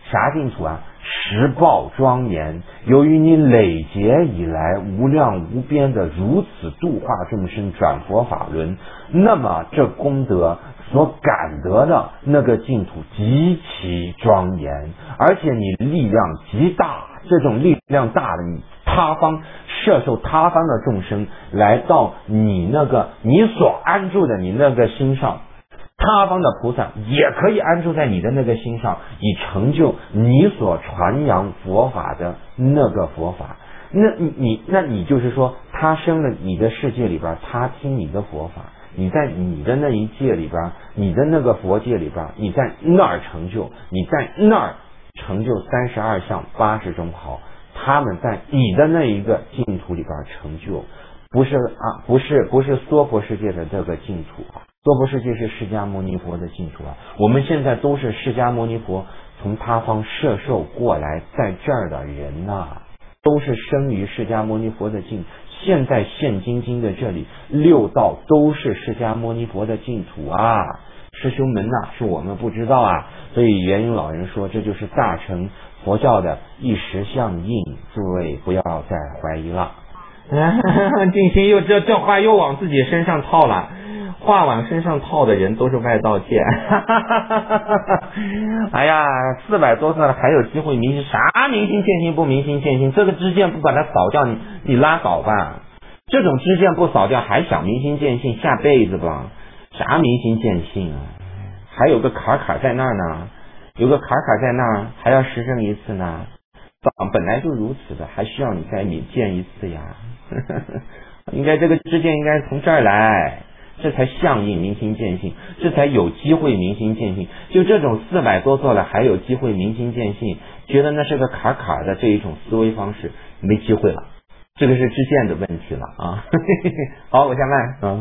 啥净土啊？实报庄严。由于你累劫以来无量无边的如此度化众生转佛法轮，那么这功德所感得的那个净土极其庄严，而且你力量极大，这种力量大的你他方摄受他方的众生来到你所安住的你那个心上，他方的菩萨也可以安住在你的那个心上，以成就你所传扬佛法的那个佛法。那你就是说，他生了你的世界里边，他听你的佛法，你在你的那一界里边，你的那个佛界里边，你在那儿成就，你在那儿成就32相80种好，他们在你的那一个净土里边成就，不是娑婆世界的这个净土啊，娑婆世界是释迦牟尼佛的净土啊。我们现在都是释迦牟尼佛从他方摄受过来在这儿的人呐，都是生于释迦牟尼佛的净土。现在现今的这里六道都是释迦牟尼佛的净土啊，师兄们呐，是我们不知道啊。所以元婴老人说，这就是大乘佛教的一时相应，诸位不要再怀疑了。静心又这话又往自己身上套了，话往身上套的人都是外道界。哎呀，400多岁了还有机会明心，啥明心见性不明心见性？这个知见不把它扫掉，你拉倒吧。这种知见不扫掉，还想明心见性？下辈子吧。啥明心见性啊？还有个坎在那儿呢，有个坎在那儿，还要实证一次呢。本来就如此的，还需要你再见一次呀？应该这个知见应该从这儿来，这才相应明心见性，这才有机会明心见性。就这种400多岁了还有机会明心见性，觉得那是个坎的这一种思维方式，没机会了。这个是知见的问题了啊。好，我下麦。